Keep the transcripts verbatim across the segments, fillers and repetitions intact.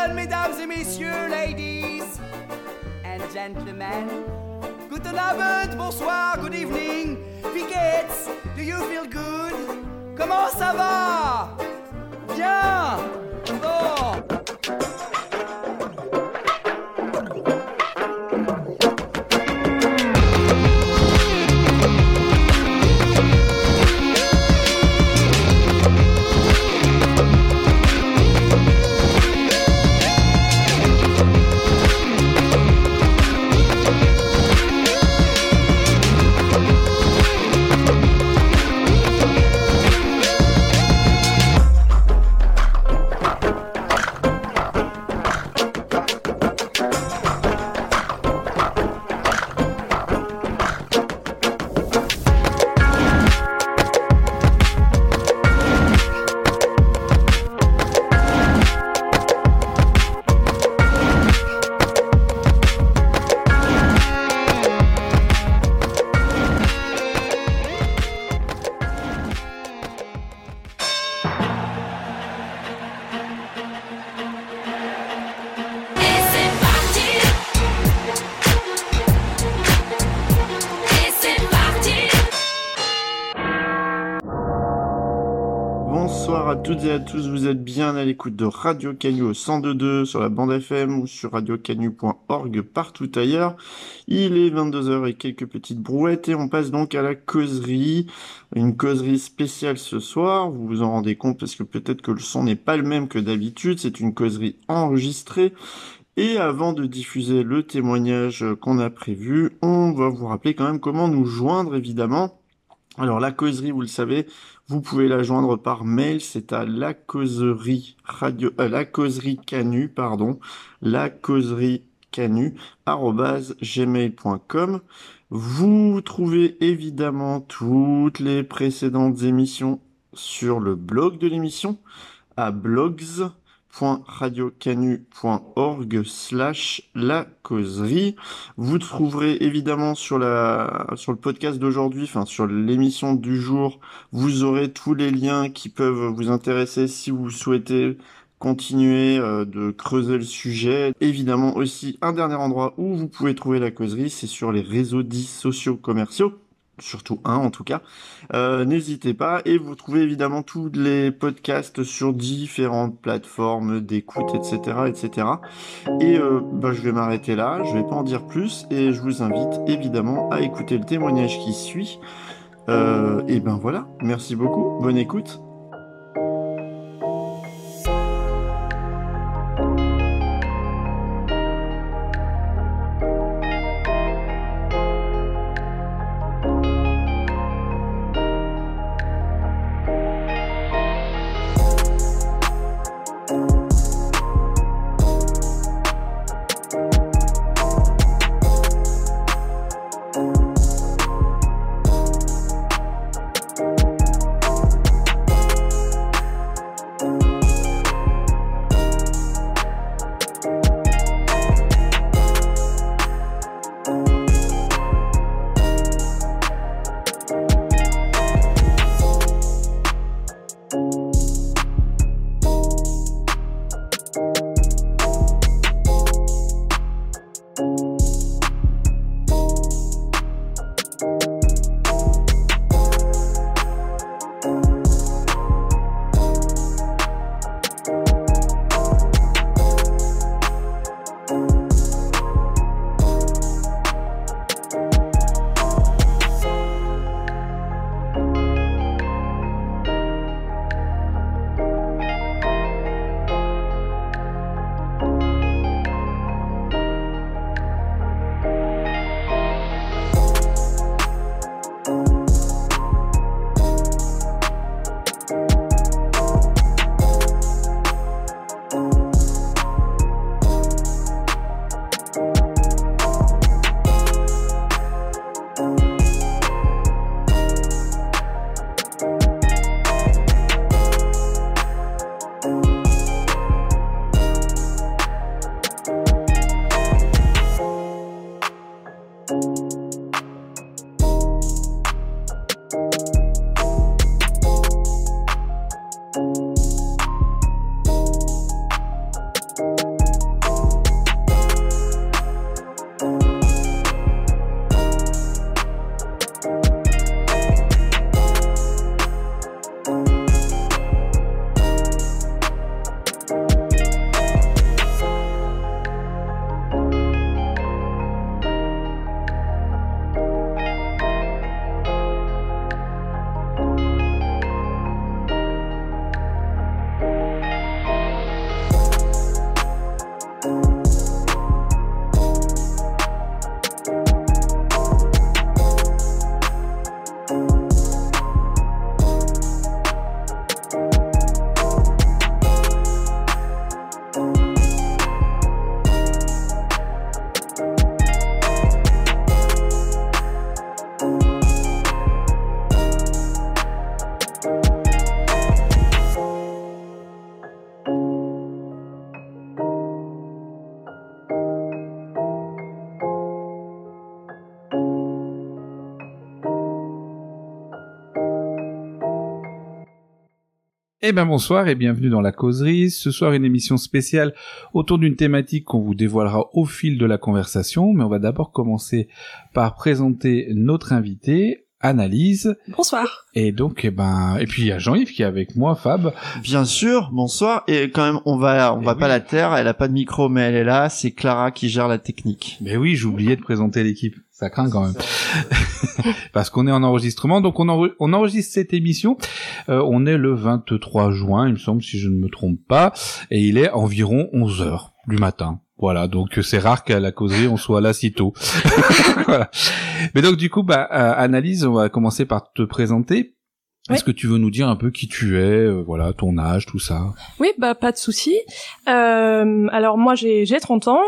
Bonsoir, mesdames et messieurs, ladies and gentlemen. Guten Abend, bonsoir, good evening. Wie geht's? Do you feel good? Comment ça va? Bien. Bon. Bonsoir à toutes et à tous, vous êtes bien à l'écoute de Radio Canu au cent deux virgule deux sur la bande F M ou sur radio canu point org partout ailleurs. Il est vingt-deux heures et quelques petites brouettes et on passe donc à la causerie. Une causerie spéciale ce soir, vous vous en rendez compte parce que peut-être que le son n'est pas le même que d'habitude, c'est une causerie enregistrée. Et avant de diffuser le témoignage qu'on a prévu, on va vous rappeler quand même comment nous joindre évidemment. Alors la causerie, vous le savez, vous pouvez la joindre par mail, c'est à la causerie radio, euh, la causerie canu, pardon, la causerie canu arobase gmail point com. Vous trouvez évidemment toutes les précédentes émissions sur le blog de l'émission à blogs point radiocanu point org slash la causerie. Vous trouverez évidemment sur la sur le podcast d'aujourd'hui, enfin sur l'émission du jour, vous aurez tous les liens qui peuvent vous intéresser si vous souhaitez continuer euh, de creuser le sujet. Évidemment aussi un dernier endroit où vous pouvez trouver la causerie, c'est sur les réseaux dits sociaux commerciaux. Surtout un en tout cas, euh, n'hésitez pas, et vous trouvez évidemment tous les podcasts sur différentes plateformes d'écoute, et cetera, et cetera. Et euh, bah, je vais m'arrêter là, je vais pas en dire plus, et je vous invite évidemment à écouter le témoignage qui suit. Euh, et ben voilà, merci beaucoup, bonne écoute. Eh ben bonsoir et bienvenue dans La Causerie. Ce soir, une émission spéciale autour d'une thématique qu'on vous dévoilera au fil de la conversation, mais on va d'abord commencer par présenter notre invité, Annalise. Bonsoir. Et donc, eh ben, et puis il y a Jean-Yves qui est avec moi, Fab. Bien sûr, bonsoir. Et quand même, on va, on Et va oui. pas la taire. Elle a pas de micro, mais elle est là. C'est Clara qui gère la technique. Mais oui, j'ai oublié de présenter l'équipe. Ça craint quand même. Parce qu'on est en enregistrement, donc on, en, on enregistre cette émission. Euh, on est le vingt-trois juin, il me semble, si je ne me trompe pas. Et il est environ onze heures du matin. Voilà, donc c'est rare qu'à la causerie on soit là si tôt. Voilà. Mais donc du coup, bah, euh, Annalise, on va commencer par te présenter. Ouais. Est-ce que tu veux nous dire un peu qui tu es, euh, voilà, ton âge, tout ça? Oui, bah pas de souci. Euh, alors moi j'ai j'ai trente ans.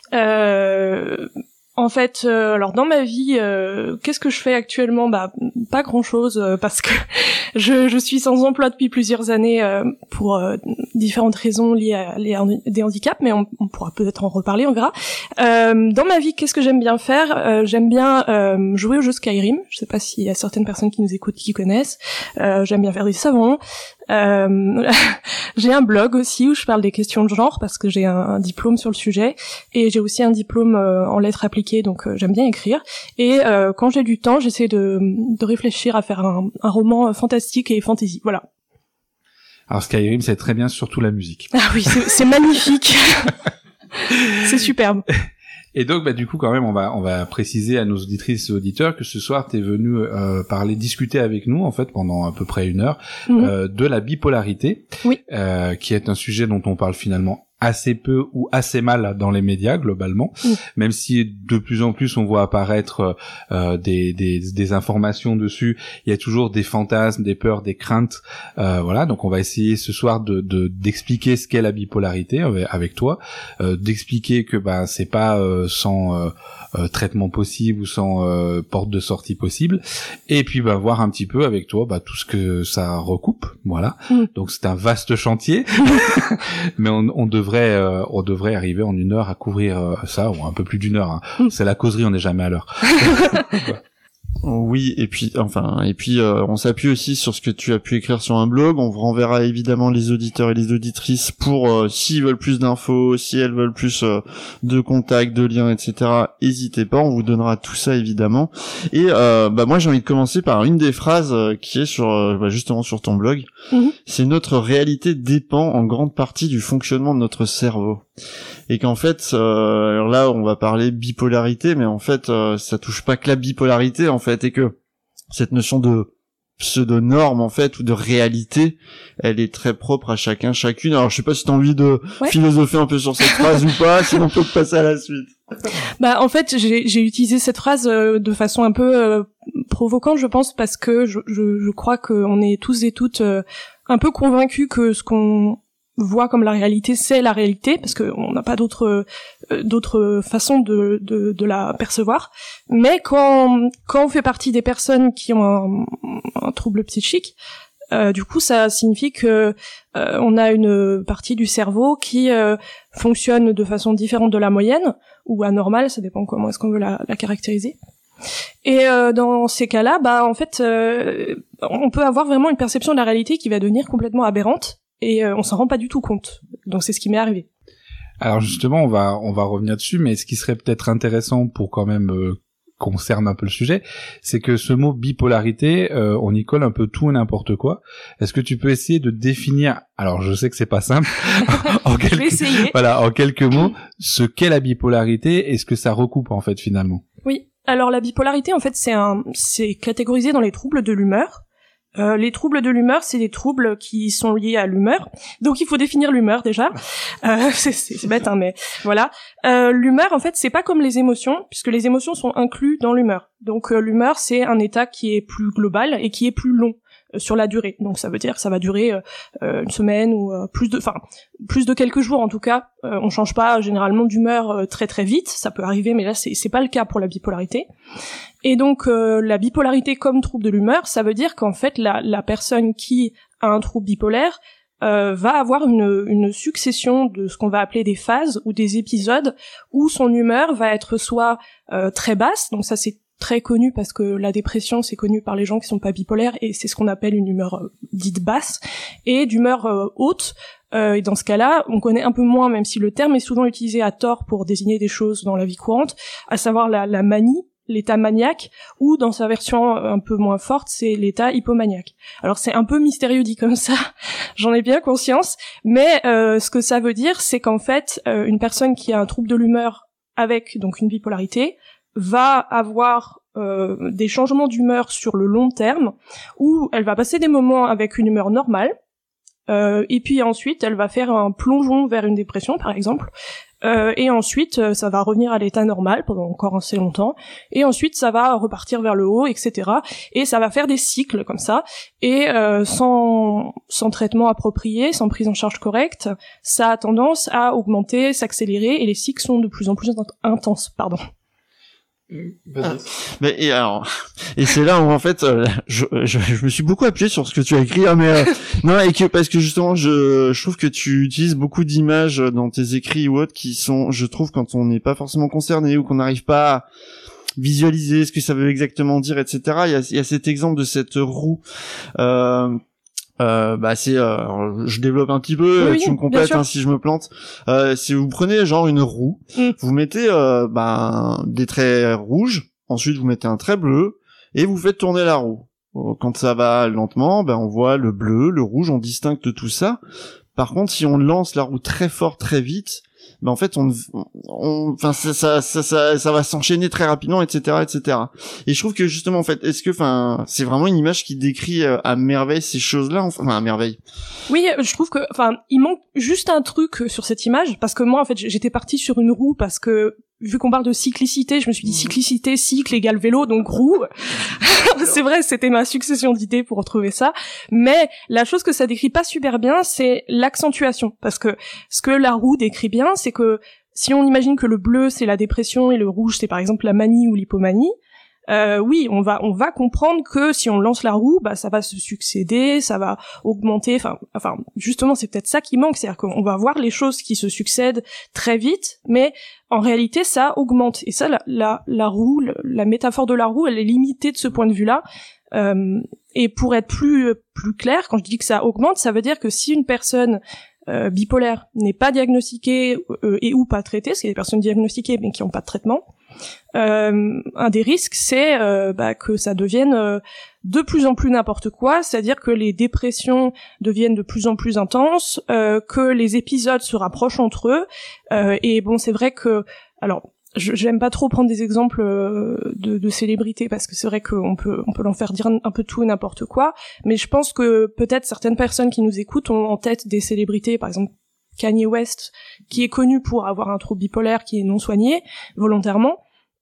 Euh, En fait, euh, alors dans ma vie, euh, qu'est-ce que je fais actuellement ? Bah pas grand-chose euh, parce que je, je suis sans emploi depuis plusieurs années euh, pour euh, différentes raisons liées à, liées à des handicaps, mais on, on pourra peut-être en reparler, on verra. Euh, dans ma vie, qu'est-ce que j'aime bien faire ? euh, J'aime bien euh, jouer au jeu Skyrim. Je sais pas s'il y a certaines personnes qui nous écoutent qui connaissent. Euh, j'aime bien faire des savons. Euh, j'ai un blog aussi où je parle des questions de genre parce que j'ai un, un diplôme sur le sujet et j'ai aussi un diplôme euh, en lettres appliquées, donc euh, j'aime bien écrire. Et euh, quand j'ai du temps, j'essaie de, de réfléchir à faire un, un roman fantastique et fantasy. Voilà. Alors Skyrim, c'est très bien, surtout la musique. Ah oui, c'est, c'est magnifique. C'est superbe. Et donc, bah, du coup, quand même, on va, on va préciser à nos auditrices et auditeurs que ce soir, t'es venu euh, parler, discuter avec nous, en fait, pendant à peu près une heure, mmh. euh, de la bipolarité, oui. euh, qui est un sujet dont on parle finalement assez peu ou assez mal dans les médias globalement, mmh. même si de plus en plus on voit apparaître euh, des, des, des informations dessus, il y a toujours des fantasmes, des peurs, des craintes, euh, voilà. Donc on va essayer ce soir de, de d'expliquer ce qu'est la bipolarité avec toi, euh, d'expliquer que bah c'est pas euh, sans euh, euh, traitement possible ou sans euh, porte de sortie possible, et puis bah voir un petit peu avec toi bah tout ce que ça recoupe, voilà. Mmh. Donc c'est un vaste chantier, mais on, on devrait Euh, on devrait arriver en une heure à couvrir euh, ça, ou un peu plus d'une heure. Hein. Mm. C'est la causerie, on n'est jamais à l'heure. Oui, et puis enfin, et puis euh, on s'appuie aussi sur ce que tu as pu écrire sur un blog. On vous renverra évidemment les auditeurs et les auditrices pour euh, s'ils veulent plus d'infos, si elles veulent plus euh, de contacts, de liens, et cetera. N'hésitez pas, on vous donnera tout ça évidemment. Et euh, bah moi j'ai envie de commencer par une des phrases euh, qui est sur euh, bah, justement sur ton blog. Mm-hmm. C'est notre réalité dépend en grande partie du fonctionnement de notre cerveau. Et qu'en fait, euh, alors là, on va parler bipolarité, mais en fait, euh, ça touche pas que la bipolarité, en fait, et que cette notion de pseudo-norme, en fait, ou de réalité, elle est très propre à chacun, chacune. Alors, je sais pas si t'as envie de ouais. philosopher un peu sur cette phrase ou pas, sinon on peut passer à la suite. Bah, en fait, j'ai, j'ai utilisé cette phrase euh, de façon un peu euh, provocante, je pense, parce que je, je, je crois qu'on est tous et toutes euh, un peu convaincus que ce qu'on voit comme la réalité, c'est la réalité, parce qu'on n'a pas d'autre euh, d'autre façon de, de de la percevoir. Mais quand quand on fait partie des personnes qui ont un, un trouble psychique, euh, du coup, ça signifie que euh, on a une partie du cerveau qui euh, fonctionne de façon différente de la moyenne ou anormale, ça dépend comment est-ce qu'on veut la, la caractériser. Et euh, dans ces cas-là, bah en fait, euh, on peut avoir vraiment une perception de la réalité qui va devenir complètement aberrante. Et euh, on s'en rend pas du tout compte. Donc c'est ce qui m'est arrivé. Alors justement, on va on va revenir dessus, mais ce qui serait peut-être intéressant pour quand même euh, concerne un peu le sujet, c'est que ce mot bipolarité, euh, on y colle un peu tout et n'importe quoi. Est-ce que tu peux essayer de définir, alors je sais que c'est pas simple, en quelques, je vais essayer. Voilà, en quelques mots, ce qu'est la bipolarité et ce que ça recoupe en fait finalement. Oui. Alors la bipolarité, en fait, c'est un, c'est catégorisé dans les troubles de l'humeur. Euh, les troubles de l'humeur, c'est des troubles qui sont liés à l'humeur. Donc il faut définir l'humeur déjà. Euh, c'est, c'est, c'est bête, hein, mais voilà. Euh, l'humeur, en fait, c'est pas comme les émotions, puisque les émotions sont inclus dans l'humeur. Donc euh, l'humeur, c'est un état qui est plus global et qui est plus long euh, sur la durée. Donc ça veut dire que ça va durer euh, une semaine ou euh, plus de, enfin plus de quelques jours en tout cas. Euh, on change pas généralement d'humeur euh, très très vite. Ça peut arriver, mais là c'est, c'est pas le cas pour la bipolarité. Et donc euh, la bipolarité comme trouble de l'humeur, ça veut dire qu'en fait la, la personne qui a un trouble bipolaire euh, va avoir une, une succession de ce qu'on va appeler des phases ou des épisodes où son humeur va être soit euh, très basse, donc ça c'est très connu parce que la dépression c'est connu par les gens qui sont pas bipolaires et c'est ce qu'on appelle une humeur euh, dite basse et d'humeur euh, haute. Euh, et dans ce cas-là, on connaît un peu moins, même si le terme est souvent utilisé à tort pour désigner des choses dans la vie courante, à savoir la, la manie, l'état maniaque, ou dans sa version un peu moins forte, c'est l'état hypomaniaque. Alors c'est un peu mystérieux dit comme ça, j'en ai bien conscience, mais euh, ce que ça veut dire, c'est qu'en fait, euh, une personne qui a un trouble de l'humeur avec donc une bipolarité va avoir euh, des changements d'humeur sur le long terme, où elle va passer des moments avec une humeur normale, Euh, et puis ensuite, elle va faire un plongeon vers une dépression, par exemple. Euh, et ensuite, euh, ça va revenir à l'état normal pendant encore assez longtemps. Et ensuite, ça va repartir vers le haut, et cetera. Et ça va faire des cycles comme ça. Et euh, sans, sans traitement approprié, sans prise en charge correcte, ça a tendance à augmenter, s'accélérer, et les cycles sont de plus en plus int- intenses. Pardon. Ah, mais et alors et c'est là où en fait euh, je, je je me suis beaucoup appuyé sur ce que tu as écrit hein, mais euh, non et que parce que justement je je trouve que tu utilises beaucoup d'images dans tes écrits ou autres qui sont je trouve quand on n'est pas forcément concerné ou qu'on n'arrive pas à visualiser ce que ça veut exactement dire etc il y a il y a cet exemple de cette roue euh Euh, bah c'est euh, alors, je développe un petit peu oui, tu oui, me complètes hein, si je me plante euh, si vous prenez genre une roue mm. vous mettez euh, bah, des traits rouges ensuite vous mettez un trait bleu et vous faites tourner la roue quand ça va lentement bah, on voit le bleu le rouge on distingue tout ça par contre si on lance la roue très fort très vite ben en fait on on enfin ça ça ça ça, ça va s'enchaîner très rapidement etc etc et je trouve que justement en fait est-ce que enfin c'est vraiment une image qui décrit euh, à merveille ces choses-là enfin à merveille oui je trouve que enfin il manque juste un truc sur cette image parce que moi en fait j'étais partie sur une roue parce que vu qu'on parle de cyclicité, je me suis dit cyclicité, cycle égale vélo, donc roue. C'est vrai, c'était ma succession d'idées pour retrouver ça. Mais la chose que ça décrit pas super bien, c'est l'accentuation. Parce que ce que la roue décrit bien, c'est que si on imagine que le bleu, c'est la dépression et le rouge, c'est par exemple la manie ou l'hypomanie, Euh, oui, on va on va comprendre que si on lance la roue, bah ça va se succéder, ça va augmenter. Enfin, enfin, justement, c'est peut-être ça qui manque, c'est-à-dire qu'on va voir les choses qui se succèdent très vite, mais en réalité, ça augmente. Et ça, la la, la roue, la métaphore de la roue, elle est limitée de ce point de vue-là. Euh, et pour être plus plus clair, quand je dis que ça augmente, ça veut dire que si une personne euh, bipolaire n'est pas diagnostiquée euh, et ou pas traitée, parce qu'il y a des personnes diagnostiquées mais qui n'ont pas de traitement. Euh, un des risques, c'est euh, bah, que ça devienne euh, de plus en plus n'importe quoi, c'est-à-dire que les dépressions deviennent de plus en plus intenses, euh, que les épisodes se rapprochent entre eux, euh, et bon, c'est vrai que, alors, je, j'aime pas trop prendre des exemples euh, de, de célébrités parce que c'est vrai qu'on peut, on peut leur faire dire un peu tout et n'importe quoi, mais je pense que peut-être certaines personnes qui nous écoutent ont en tête des célébrités, par exemple Kanye West, qui est connu pour avoir un trouble bipolaire qui est non soigné volontairement.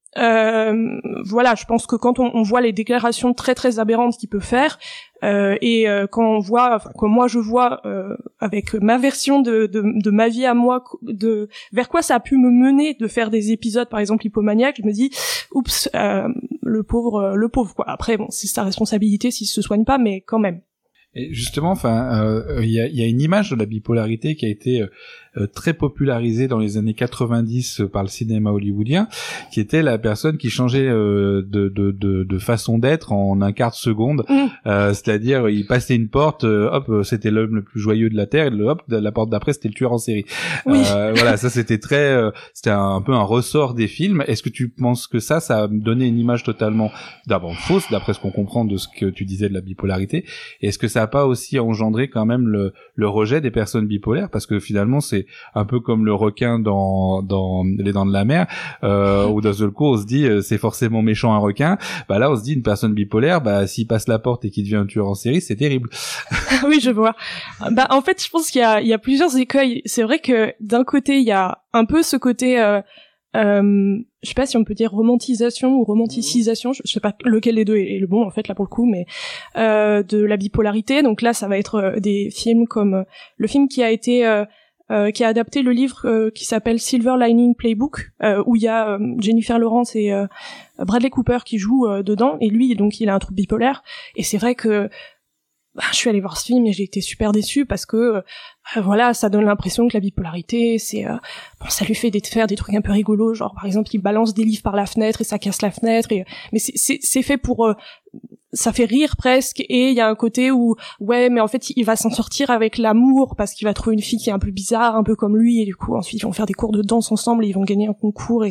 Euh, voilà, je pense que quand on, on voit les déclarations très très aberrantes qu'il peut faire, euh, et euh, quand on voit, enfin quand moi je vois euh, avec ma version de, de de ma vie à moi, de vers quoi ça a pu me mener de faire des épisodes, par exemple hypomaniaque, je me dis, oups, euh, le pauvre, le pauvre quoi. Après bon, c'est sa responsabilité s'il se soigne pas, mais quand même. Et justement, enfin, il euh, y, a, y a une image de la bipolarité qui a été euh, très popularisée dans les années quatre-vingt-dix par le cinéma hollywoodien, qui était la personne qui changeait euh, de, de, de, de façon d'être en un quart de seconde. Mmh. Euh, c'est-à-dire, il passait une porte, euh, hop, c'était l'homme le plus joyeux de la terre, et le, hop, la porte d'après, c'était le tueur en série. Oui. Euh, voilà, ça c'était très, euh, c'était un, un peu un ressort des films. Est-ce que tu penses que ça, ça a donné une image totalement, d'abord fausse, d'après ce qu'on comprend de ce que tu disais de la bipolarité, et est-ce que ça a pas aussi engendré quand même le, le rejet des personnes bipolaires, parce que finalement c'est un peu comme le requin dans dans Les Dents de la Mer, euh, où d'un seul coup on se dit euh, c'est forcément méchant un requin. Bah là on se dit une personne bipolaire, bah s'il passe la porte et qu'il devient un tueur en série, c'est terrible. Oui, je vois. Bah en fait je pense qu'il y a il y a plusieurs écueils. C'est vrai que d'un côté il y a un peu ce côté euh, Euh, je sais pas si on peut dire romantisation ou romanticisation, je sais pas lequel des deux est le bon en fait là pour le coup, mais euh, de la bipolarité. Donc là, ça va être euh, des films comme euh, le film qui a été euh, euh, qui a adapté le livre euh, qui s'appelle Silver Lining Playbook, euh, où il y a euh, Jennifer Lawrence et euh, Bradley Cooper qui jouent euh, dedans, et lui donc il a un trouble bipolaire, et c'est vrai que bah, je suis allée voir ce film et j'ai été super déçue parce que euh, voilà, ça donne l'impression que la bipolarité, c'est euh, bon, ça lui fait des, faire des trucs un peu rigolos, genre par exemple il balance des livres par la fenêtre et ça casse la fenêtre, et, mais c'est, c'est, c'est fait pour euh, ça fait rire presque, et il y a un côté où ouais, mais en fait il va s'en sortir avec l'amour parce qu'il va trouver une fille qui est un peu bizarre, un peu comme lui, et du coup ensuite ils vont faire des cours de danse ensemble et ils vont gagner un concours, et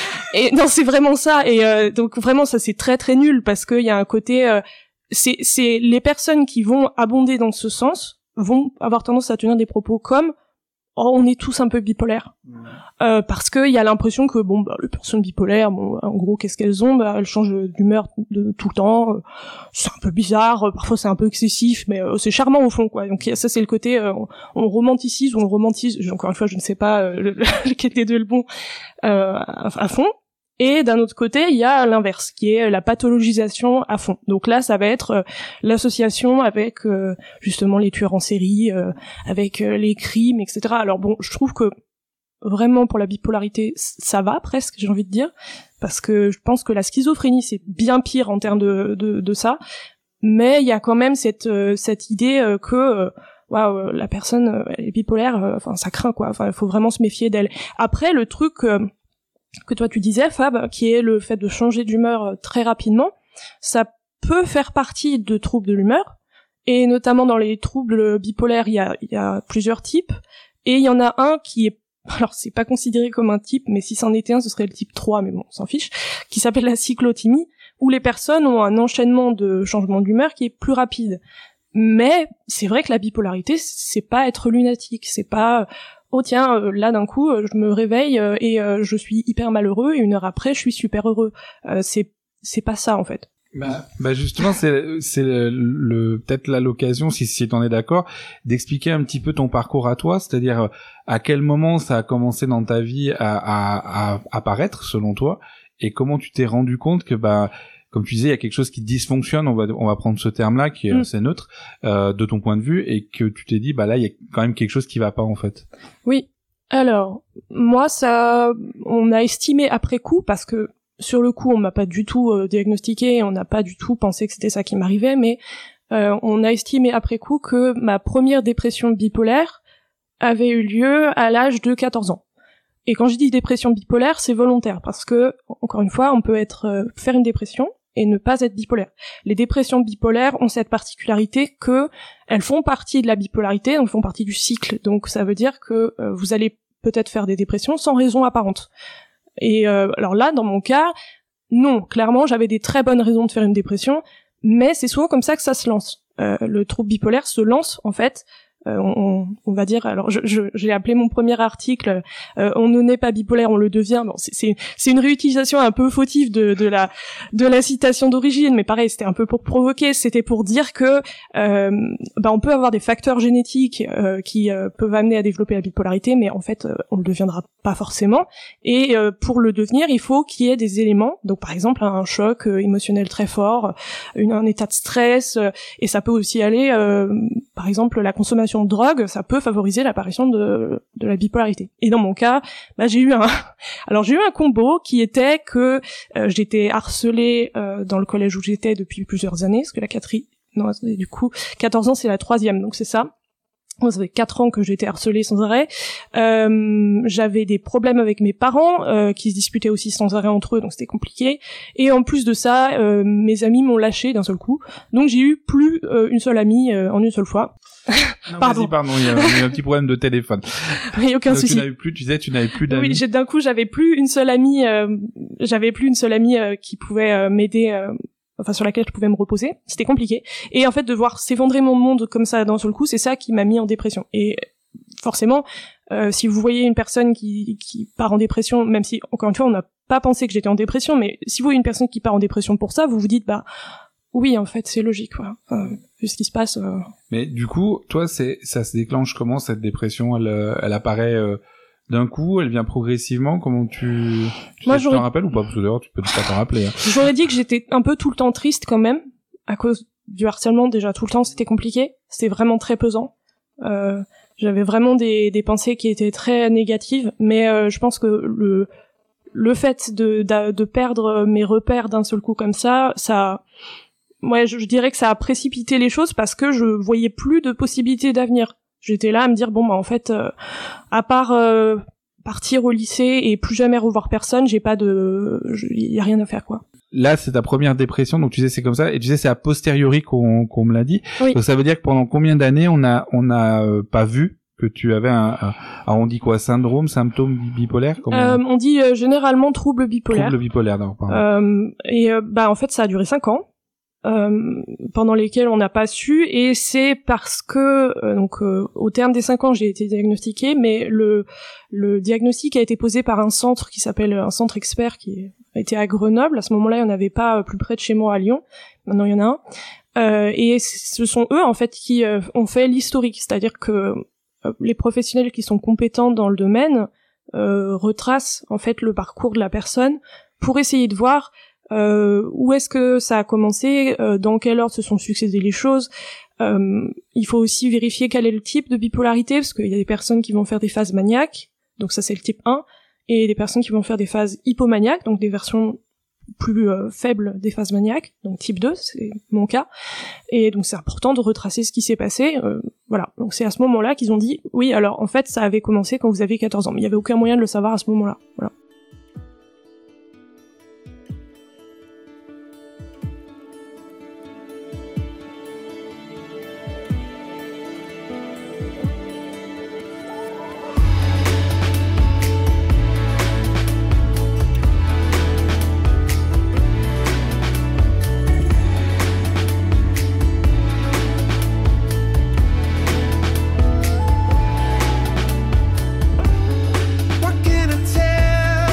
et non, c'est vraiment ça, et euh, donc vraiment ça c'est très très nul parce que il y a un côté euh, c'est c'est les personnes qui vont abonder dans ce sens vont avoir tendance à tenir des propos comme oh, on est tous un peu bipolaires, mmh. euh, parce que il y a l'impression que bon bah les personnes bipolaires, bon en gros qu'est-ce qu'elles ont, bah elles changent d'humeur de tout le temps, euh, c'est un peu bizarre, euh, parfois c'est un peu excessif, mais euh, c'est charmant au fond quoi. Donc ça c'est le côté euh, on, on romanticise ou on romantise, encore une fois je ne sais pas euh, lequel des deux est le bon euh, à, à fond. Et d'un autre côté, il y a l'inverse, qui est la pathologisation à fond. Donc là, ça va être euh, l'association avec euh, justement les tueurs en série, euh, avec euh, les crimes, et cetera. Alors bon, je trouve que vraiment pour la bipolarité, ça va presque, j'ai envie de dire, parce que je pense que la schizophrénie, c'est bien pire en termes de, de, de ça. Mais il y a quand même cette, euh, cette idée euh, que... Euh, waouh, la personne euh, elle est bipolaire, euh, enfin ça craint quoi. Enfin, il faut vraiment se méfier d'elle. Après, le truc... Euh, que toi tu disais Fab, qui est le fait de changer d'humeur très rapidement, ça peut faire partie de troubles de l'humeur, et notamment dans les troubles bipolaires il y a, il y a plusieurs types, et il y en a un qui est, alors c'est pas considéré comme un type, mais si c'en était un ce serait le type trois, mais bon on s'en fiche, qui s'appelle la cyclothymie, où les personnes ont un enchaînement de changements d'humeur qui est plus rapide. Mais c'est vrai que la bipolarité c'est pas être lunatique, c'est pas oh tiens, euh, là d'un coup, euh, je me réveille euh, et euh, je suis hyper malheureux, et une heure après, je suis super heureux. Euh, c'est c'est pas ça en fait. Bah, bah justement, c'est c'est le, le peut-être là l'occasion, si si t'en es d'accord, d'expliquer un petit peu ton parcours à toi, c'est-à-dire à quel moment ça a commencé dans ta vie à à, à apparaître selon toi, et comment tu t'es rendu compte que bah comme tu disais, il y a quelque chose qui dysfonctionne, on va on va prendre ce terme-là qui est mmh. assez neutre euh, de ton point de vue, et que tu t'es dit bah là il y a quand même quelque chose qui va pas en fait. Oui. Alors moi ça, on a estimé après coup, parce que sur le coup on m'a pas du tout euh, diagnostiqué, on n'a pas du tout pensé que c'était ça qui m'arrivait, mais euh, on a estimé après coup que ma première dépression bipolaire avait eu lieu à l'âge de quatorze ans. Et quand je dis dépression bipolaire, c'est volontaire, parce que encore une fois on peut être euh, faire une dépression et ne pas être bipolaire. Les dépressions bipolaires ont cette particularité que elles font partie de la bipolarité, donc font partie du cycle. Donc ça veut dire que euh, vous allez peut-être faire des dépressions sans raison apparente. Et euh, alors là, dans mon cas, non, clairement, j'avais des très bonnes raisons de faire une dépression, mais c'est souvent comme ça que ça se lance. Euh, le trouble bipolaire se lance, en fait, Euh, on, on va dire, alors je, je, j'ai appelé mon premier article euh, on ne naît pas bipolaire, on le devient. Bon, c'est, c'est, c'est une réutilisation un peu fautive de, de la de la citation d'origine, mais pareil, c'était un peu pour provoquer, c'était pour dire que euh, bah, on peut avoir des facteurs génétiques euh, qui euh, peuvent amener à développer la bipolarité, mais en fait euh, on le deviendra pas forcément, et euh, pour le devenir il faut qu'il y ait des éléments, donc par exemple un choc euh, émotionnel très fort, une, un état de stress, euh, et ça peut aussi aller euh, par exemple la consommation de drogue, ça peut favoriser l'apparition de, de la bipolarité. Et dans mon cas, bah, j'ai eu un, alors j'ai eu un combo qui était que euh, j'étais harcelée euh, dans le collège où j'étais depuis plusieurs années, parce que la quatrième, non, du coup, quatorze ans c'est la troisième, donc c'est ça. Ça fait quatre ans que j'étais harcelée sans arrêt. Euh, j'avais des problèmes avec mes parents euh, qui se disputaient aussi sans arrêt entre eux, donc c'était compliqué. Et en plus de ça, euh, mes amis m'ont lâché d'un seul coup. Donc j'ai eu plus euh, une seule amie euh, en une seule fois. Non, pardon. Vas-y, pardon, il y a eu un petit problème de téléphone. Oui, aucun donc, souci. Tu n'avais plus, tu disais, tu n'avais plus d'amis. Oui, j'ai, d'un coup, j'avais plus une seule amie. Euh, j'avais plus une seule amie euh, qui pouvait euh, m'aider. Euh, enfin sur laquelle je pouvais me reposer, c'était compliqué. Et en fait de voir s'effondrer mon monde comme ça d'un seul coup, c'est ça qui m'a mis en dépression. Et forcément, euh, si vous voyez une personne qui, qui part en dépression, même si encore une fois on n'a pas pensé que j'étais en dépression, mais si vous voyez une personne qui part en dépression pour ça, vous vous dites bah oui en fait c'est logique quoi. Enfin, vu ce qui se passe. Euh... Mais du coup, toi c'est ça se déclenche comment cette dépression? Elle, elle apparaît euh... d'un coup, elle vient progressivement. Comment tu, tu Moi, t'en rappelles ou pas? Parce que d'ailleurs, tu peux pas t'en rappeler. Hein. J'aurais dit que j'étais un peu tout le temps triste quand même, à cause du harcèlement. Déjà, tout le temps, c'était compliqué. C'était vraiment très pesant. Euh, j'avais vraiment des, des pensées qui étaient très négatives. Mais euh, je pense que le, le fait de, de, de perdre mes repères d'un seul coup comme ça, ça, ouais, je, je dirais que ça a précipité les choses parce que je voyais plus de possibilités d'avenir. J'étais là à me dire bon bah en fait, euh, à part euh, partir au lycée et plus jamais revoir personne, j'ai pas de, il y a rien à faire quoi. Là, c'est ta première dépression, donc tu sais c'est comme ça, et tu sais c'est a posteriori qu'on qu'on me l'a dit. Oui. Donc ça veut dire que pendant combien d'années on a on a euh, pas vu que tu avais un, un, un on dit quoi, syndrome, symptôme bipolaire, comment euh, on dit euh, généralement trouble bipolaire. Trouble bipolaire, non, pardon. Euh, et euh, bah en fait ça a duré cinq ans. Euh, pendant lesquels on n'a pas su, et c'est parce que euh, donc euh, au terme des cinq ans j'ai été diagnostiquée, mais le le diagnostic a été posé par un centre qui s'appelle un centre expert qui était à Grenoble. À ce moment-là il n'y en avait pas plus près de chez moi à Lyon, maintenant il y en a un, euh, et ce sont eux en fait qui euh, ont fait l'historique, c'est-à-dire que euh, les professionnels qui sont compétents dans le domaine euh, retracent en fait le parcours de la personne pour essayer de voir Euh, où est-ce que ça a commencé, euh, dans quel ordre se sont succédées les choses. Euh, il faut aussi vérifier quel est le type de bipolarité, parce qu'il y a des personnes qui vont faire des phases maniaques, donc ça c'est le type un, et des personnes qui vont faire des phases hypomaniaques, donc des versions plus euh, faibles des phases maniaques, donc type deux, c'est mon cas. Et donc c'est important de retracer ce qui s'est passé. Euh, voilà, donc c'est à ce moment-là qu'ils ont dit, oui, alors en fait ça avait commencé quand vous aviez quatorze ans, mais il n'y avait aucun moyen de le savoir à ce moment-là. Voilà. What can I tell?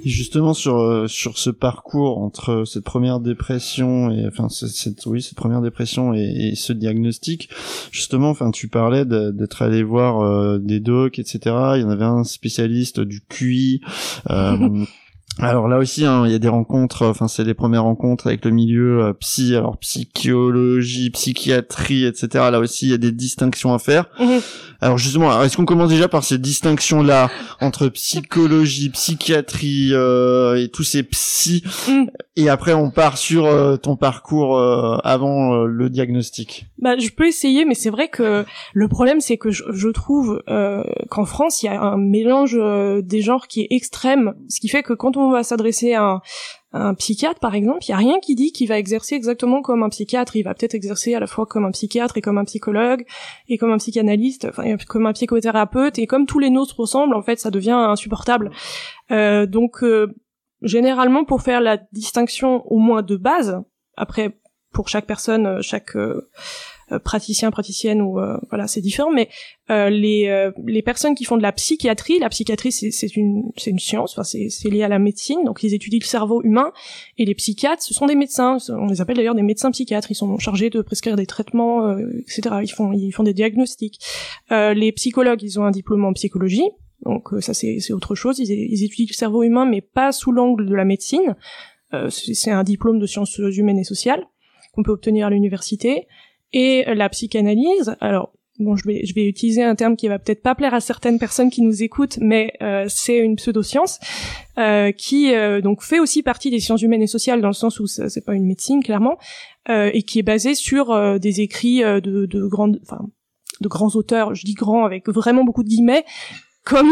justement sur euh, sur ce parcours entre cette première dépression et enfin cette, cette oui cette première dépression et, et ce diagnostic, justement, enfin tu parlais de, d'être allé voir euh, des docs, et cetera. Il y en avait un spécialiste du Q I. Euh, Alors là aussi, hein, il y a des rencontres, enfin c'est les premières rencontres avec le milieu euh, psy, alors psychologie, psychiatrie, et cetera. Là aussi, il y a des distinctions à faire. Mmh. Alors justement, alors, est-ce qu'on commence déjà par ces distinctions-là entre psychologie, psychiatrie euh, et tous ces psys, mmh. et après on part sur euh, ton parcours euh, avant euh, le diagnostic? Bah, je peux essayer, mais c'est vrai que le problème, c'est que je, je trouve euh, qu'en France, il y a un mélange euh, des genres qui est extrême, ce qui fait que quand on va s'adresser à un, à un psychiatre, par exemple, il y a rien qui dit qu'il va exercer exactement comme un psychiatre. Il va peut-être exercer à la fois comme un psychiatre et comme un psychologue et comme un psychanalyste, enfin comme un psychothérapeute, et comme tous les nôtres ressemblent, en fait, ça devient insupportable. Euh, donc, euh, généralement, pour faire la distinction au moins de base, après, pour chaque personne, chaque euh, praticien, praticienne, ou euh, voilà, c'est différent, mais euh, les euh, les personnes qui font de la psychiatrie, la psychiatrie c'est c'est une c'est une science, enfin c'est c'est lié à la médecine, donc ils étudient le cerveau humain, et les psychiatres ce sont des médecins, on les appelle d'ailleurs des médecins psychiatres, ils sont chargés de prescrire des traitements, euh, et cetera. Ils font ils font des diagnostics. Euh, les psychologues, ils ont un diplôme en psychologie, donc euh, ça c'est c'est autre chose, ils, ils étudient le cerveau humain, mais pas sous l'angle de la médecine. Euh, c'est, c'est un diplôme de sciences humaines et sociales qu'on peut obtenir à l'université. Et la psychanalyse, alors bon, je vais je vais utiliser un terme qui va peut-être pas plaire à certaines personnes qui nous écoutent, mais euh, c'est une pseudoscience euh, qui euh, donc fait aussi partie des sciences humaines et sociales, dans le sens où ça, c'est pas une médecine clairement, euh, et qui est basée sur euh, des écrits euh, de de grandes enfin de grands auteurs, je dis grands avec vraiment beaucoup de guillemets, comme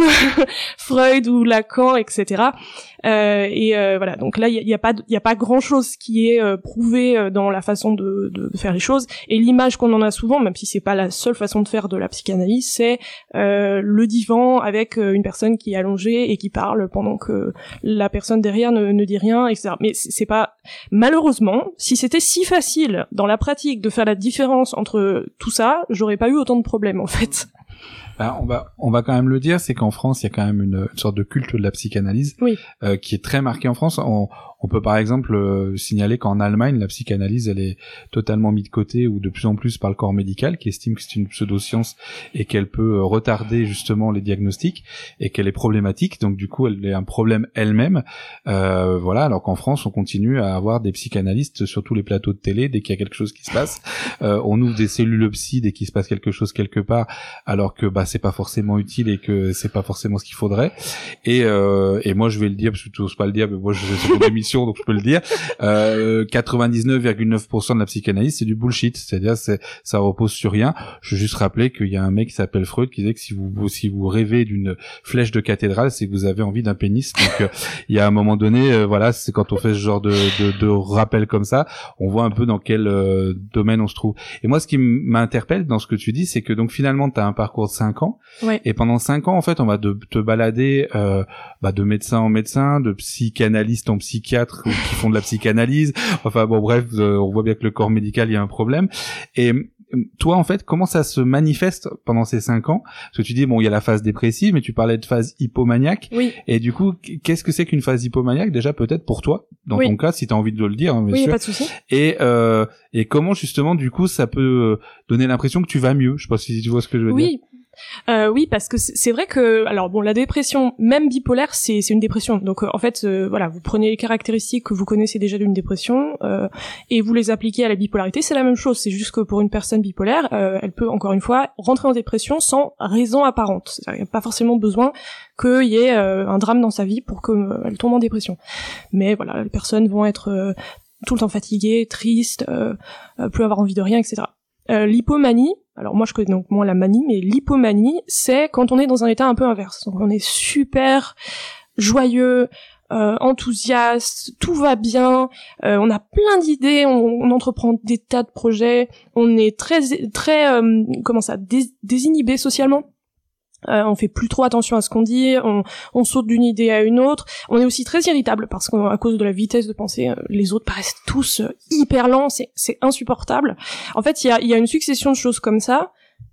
Freud ou Lacan, et cetera. Euh, et euh, voilà, donc là, il y, y a pas, il y a pas grand-chose qui est euh, prouvé euh, dans la façon de, de, de faire les choses. Et l'image qu'on en a souvent, même si c'est pas la seule façon de faire de la psychanalyse, c'est euh, le divan avec euh, une personne qui est allongée et qui parle pendant que la personne derrière ne, ne dit rien, et cetera. Mais c'est, c'est pas, malheureusement, si c'était si facile dans la pratique de faire la différence entre tout ça, j'aurais pas eu autant de problèmes en fait. Ben, on va on va quand même le dire, c'est qu'en France il y a quand même une, une sorte de culte de la psychanalyse, oui. euh, qui est très marqué en France. On, on peut par exemple euh, signaler qu'en Allemagne la psychanalyse elle est totalement mise de côté, ou de plus en plus par le corps médical, qui estime que c'est une pseudo-science et qu'elle peut euh, retarder justement les diagnostics, et qu'elle est problématique. Donc du coup elle est un problème elle-même. Euh, voilà, alors qu'en France on continue à avoir des psychanalystes sur tous les plateaux de télé dès qu'il y a quelque chose qui se passe. Euh, on ouvre des cellules psy dès qu'il se passe quelque chose quelque part, alors que bah c'est pas forcément utile et que c'est pas forcément ce qu'il faudrait. Et euh, et moi je vais le dire, parce que tu oses pas le dire, mais moi je c'est mon émission donc je peux le dire. Euh, quatre-vingt-dix-neuf virgule neuf pour cent de la psychanalyse c'est du bullshit, c'est-à-dire c'est ça repose sur rien. Je veux juste rappeler qu'il y a un mec qui s'appelle Freud qui disait que si vous si vous rêvez d'une flèche de cathédrale, c'est que vous avez envie d'un pénis. Donc euh, il y a un moment donné, euh, voilà, c'est quand on fait ce genre de de, de rappel comme ça, on voit un peu dans quel euh, domaine on se trouve. Et moi ce qui m'interpelle dans ce que tu dis, c'est que donc finalement tu as un parcours de cinq ans, ouais. Et pendant cinq ans en fait on va de, te balader euh, bah, de médecin en médecin, de psychanalyste en psychiatre qui font de la psychanalyse, enfin bon bref, euh, on voit bien que le corps médical il y a un problème. Et toi en fait comment ça se manifeste pendant ces cinq ans? Parce que tu dis bon il y a la phase dépressive, mais tu parlais de phase hypomaniaque, oui. Et du coup qu'est-ce que c'est qu'une phase hypomaniaque déjà, peut-être pour toi dans oui. ton cas, si tu as envie de le dire, hein, bien oui, sûr. Pas de souci. Et euh, et comment justement du coup ça peut donner l'impression que tu vas mieux? Je sais pas si tu vois ce que je veux oui. dire. Euh, oui, parce que c'est vrai que, alors bon, la dépression, même bipolaire, c'est c'est une dépression. Donc euh, en fait, euh, voilà, vous prenez les caractéristiques que vous connaissez déjà d'une dépression euh, et vous les appliquez à la bipolarité, c'est la même chose. C'est juste que pour une personne bipolaire, euh, elle peut encore une fois rentrer en dépression sans raison apparente. Il n'y a pas forcément besoin qu'il y ait euh, un drame dans sa vie pour qu'elle euh, tombe en dépression. Mais voilà, les personnes vont être euh, tout le temps fatiguées, tristes, euh, euh, plus avoir envie de rien, et cetera. Euh, l'hypomanie, alors moi je connais donc moins la manie, mais l'hypomanie, c'est quand on est dans un état un peu inverse. Donc on est super joyeux, euh, enthousiaste, tout va bien, euh, on a plein d'idées, on, on entreprend des tas de projets, on est très très euh, comment ça, dés, désinhibé socialement. Euh, on fait plus trop attention à ce qu'on dit, on, on saute d'une idée à une autre. On est aussi très irritable parce qu'à cause de la vitesse de pensée, euh, les autres paraissent tous euh, hyper lents, c'est, c'est insupportable. En fait, il y a, y a une succession de choses comme ça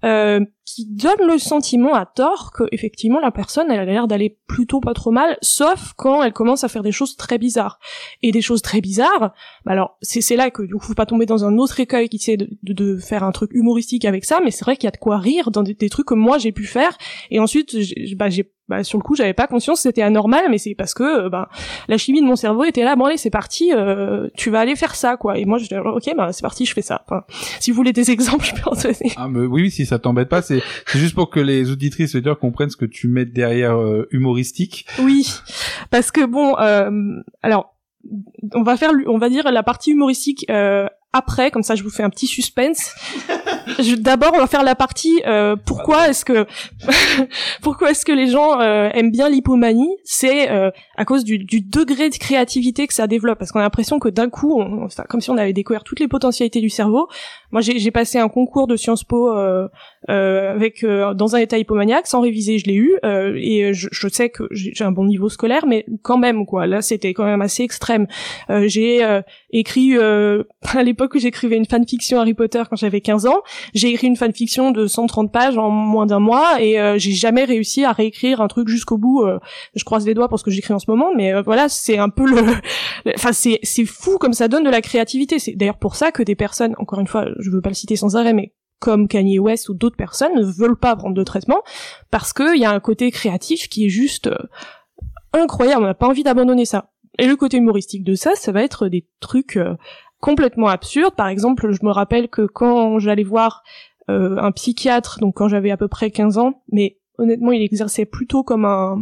euh, qui donne le sentiment à tort que effectivement la personne elle a l'air d'aller plutôt pas trop mal, sauf quand elle commence à faire des choses très bizarres. Et des choses très bizarres, bah alors c'est c'est là que du coup faut pas tomber dans un autre écueil qui essaie de, de, de faire un truc humoristique avec ça, mais c'est vrai qu'il y a de quoi rire dans des, des trucs que moi j'ai pu faire. Et ensuite j'ai, bah j'ai bah sur le coup j'avais pas conscience que c'était anormal, mais c'est parce que euh, bah la chimie de mon cerveau était là, bon allez c'est parti, euh, tu vas aller faire ça quoi. Et moi je dis ok bah c'est parti, je fais ça. Enfin, si vous voulez des exemples je peux en donner. Ah mais oui, oui si ça t'embête pas, c'est c'est juste pour que les auditrices et auditeurs comprennent ce que tu mets derrière euh, humoristique. Oui, parce que bon euh, alors on va faire on va dire la partie humoristique euh, après, comme ça je vous fais un petit suspense. Je, d'abord on va faire la partie euh, pourquoi est-ce que pourquoi est-ce que les gens euh, aiment bien l'hypomanie. C'est euh, à cause du, du degré de créativité que ça développe, parce qu'on a l'impression que d'un coup on, enfin, comme si on avait découvert toutes les potentialités du cerveau. Moi j'ai, j'ai passé un concours de Sciences Po euh, euh, avec euh, dans un état hypomaniaque sans réviser, je l'ai eu euh, et je, je sais que j'ai, j'ai un bon niveau scolaire, mais quand même quoi, là c'était quand même assez extrême. euh, j'ai euh, écrit euh, à l'époque où j'écrivais une fanfiction Harry Potter quand j'avais quinze ans, j'ai écrit une fanfiction de cent trente pages en moins d'un mois et euh, j'ai jamais réussi à réécrire un truc jusqu'au bout. euh, je croise les doigts pour ce que j'écris en ce moment, mais euh, voilà, c'est un peu le enfin c'est c'est fou comme ça donne de la créativité. C'est d'ailleurs pour ça que des personnes, encore une fois je veux pas le citer sans arrêt, mais comme Kanye West ou d'autres personnes ne veulent pas prendre de traitement parce que il y a un côté créatif qui est juste euh, incroyable, on n'a pas envie d'abandonner ça. Et le côté humoristique de ça, ça va être des trucs euh, complètement absurdes. Par exemple, je me rappelle que quand j'allais voir euh, un psychiatre, donc quand j'avais à peu près quinze ans, mais honnêtement il exerçait plutôt comme un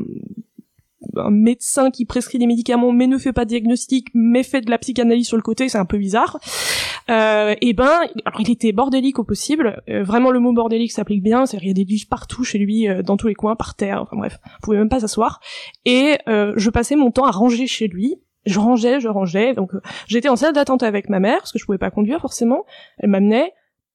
un médecin qui prescrit des médicaments mais ne fait pas de diagnostic mais fait de la psychanalyse sur le côté, c'est un peu bizarre. Euh, et ben, alors il était bordélique au possible, euh, vraiment le mot bordélique s'applique bien, c'est-à-dire il y a des livres partout chez lui, euh, dans tous les coins, par terre, enfin bref, vous pouvez même pas s'asseoir. Et euh, je passais mon temps à ranger chez lui, je rangeais, je rangeais, donc euh, j'étais en salle d'attente avec ma mère, parce que je pouvais pas conduire forcément, elle m'amenait,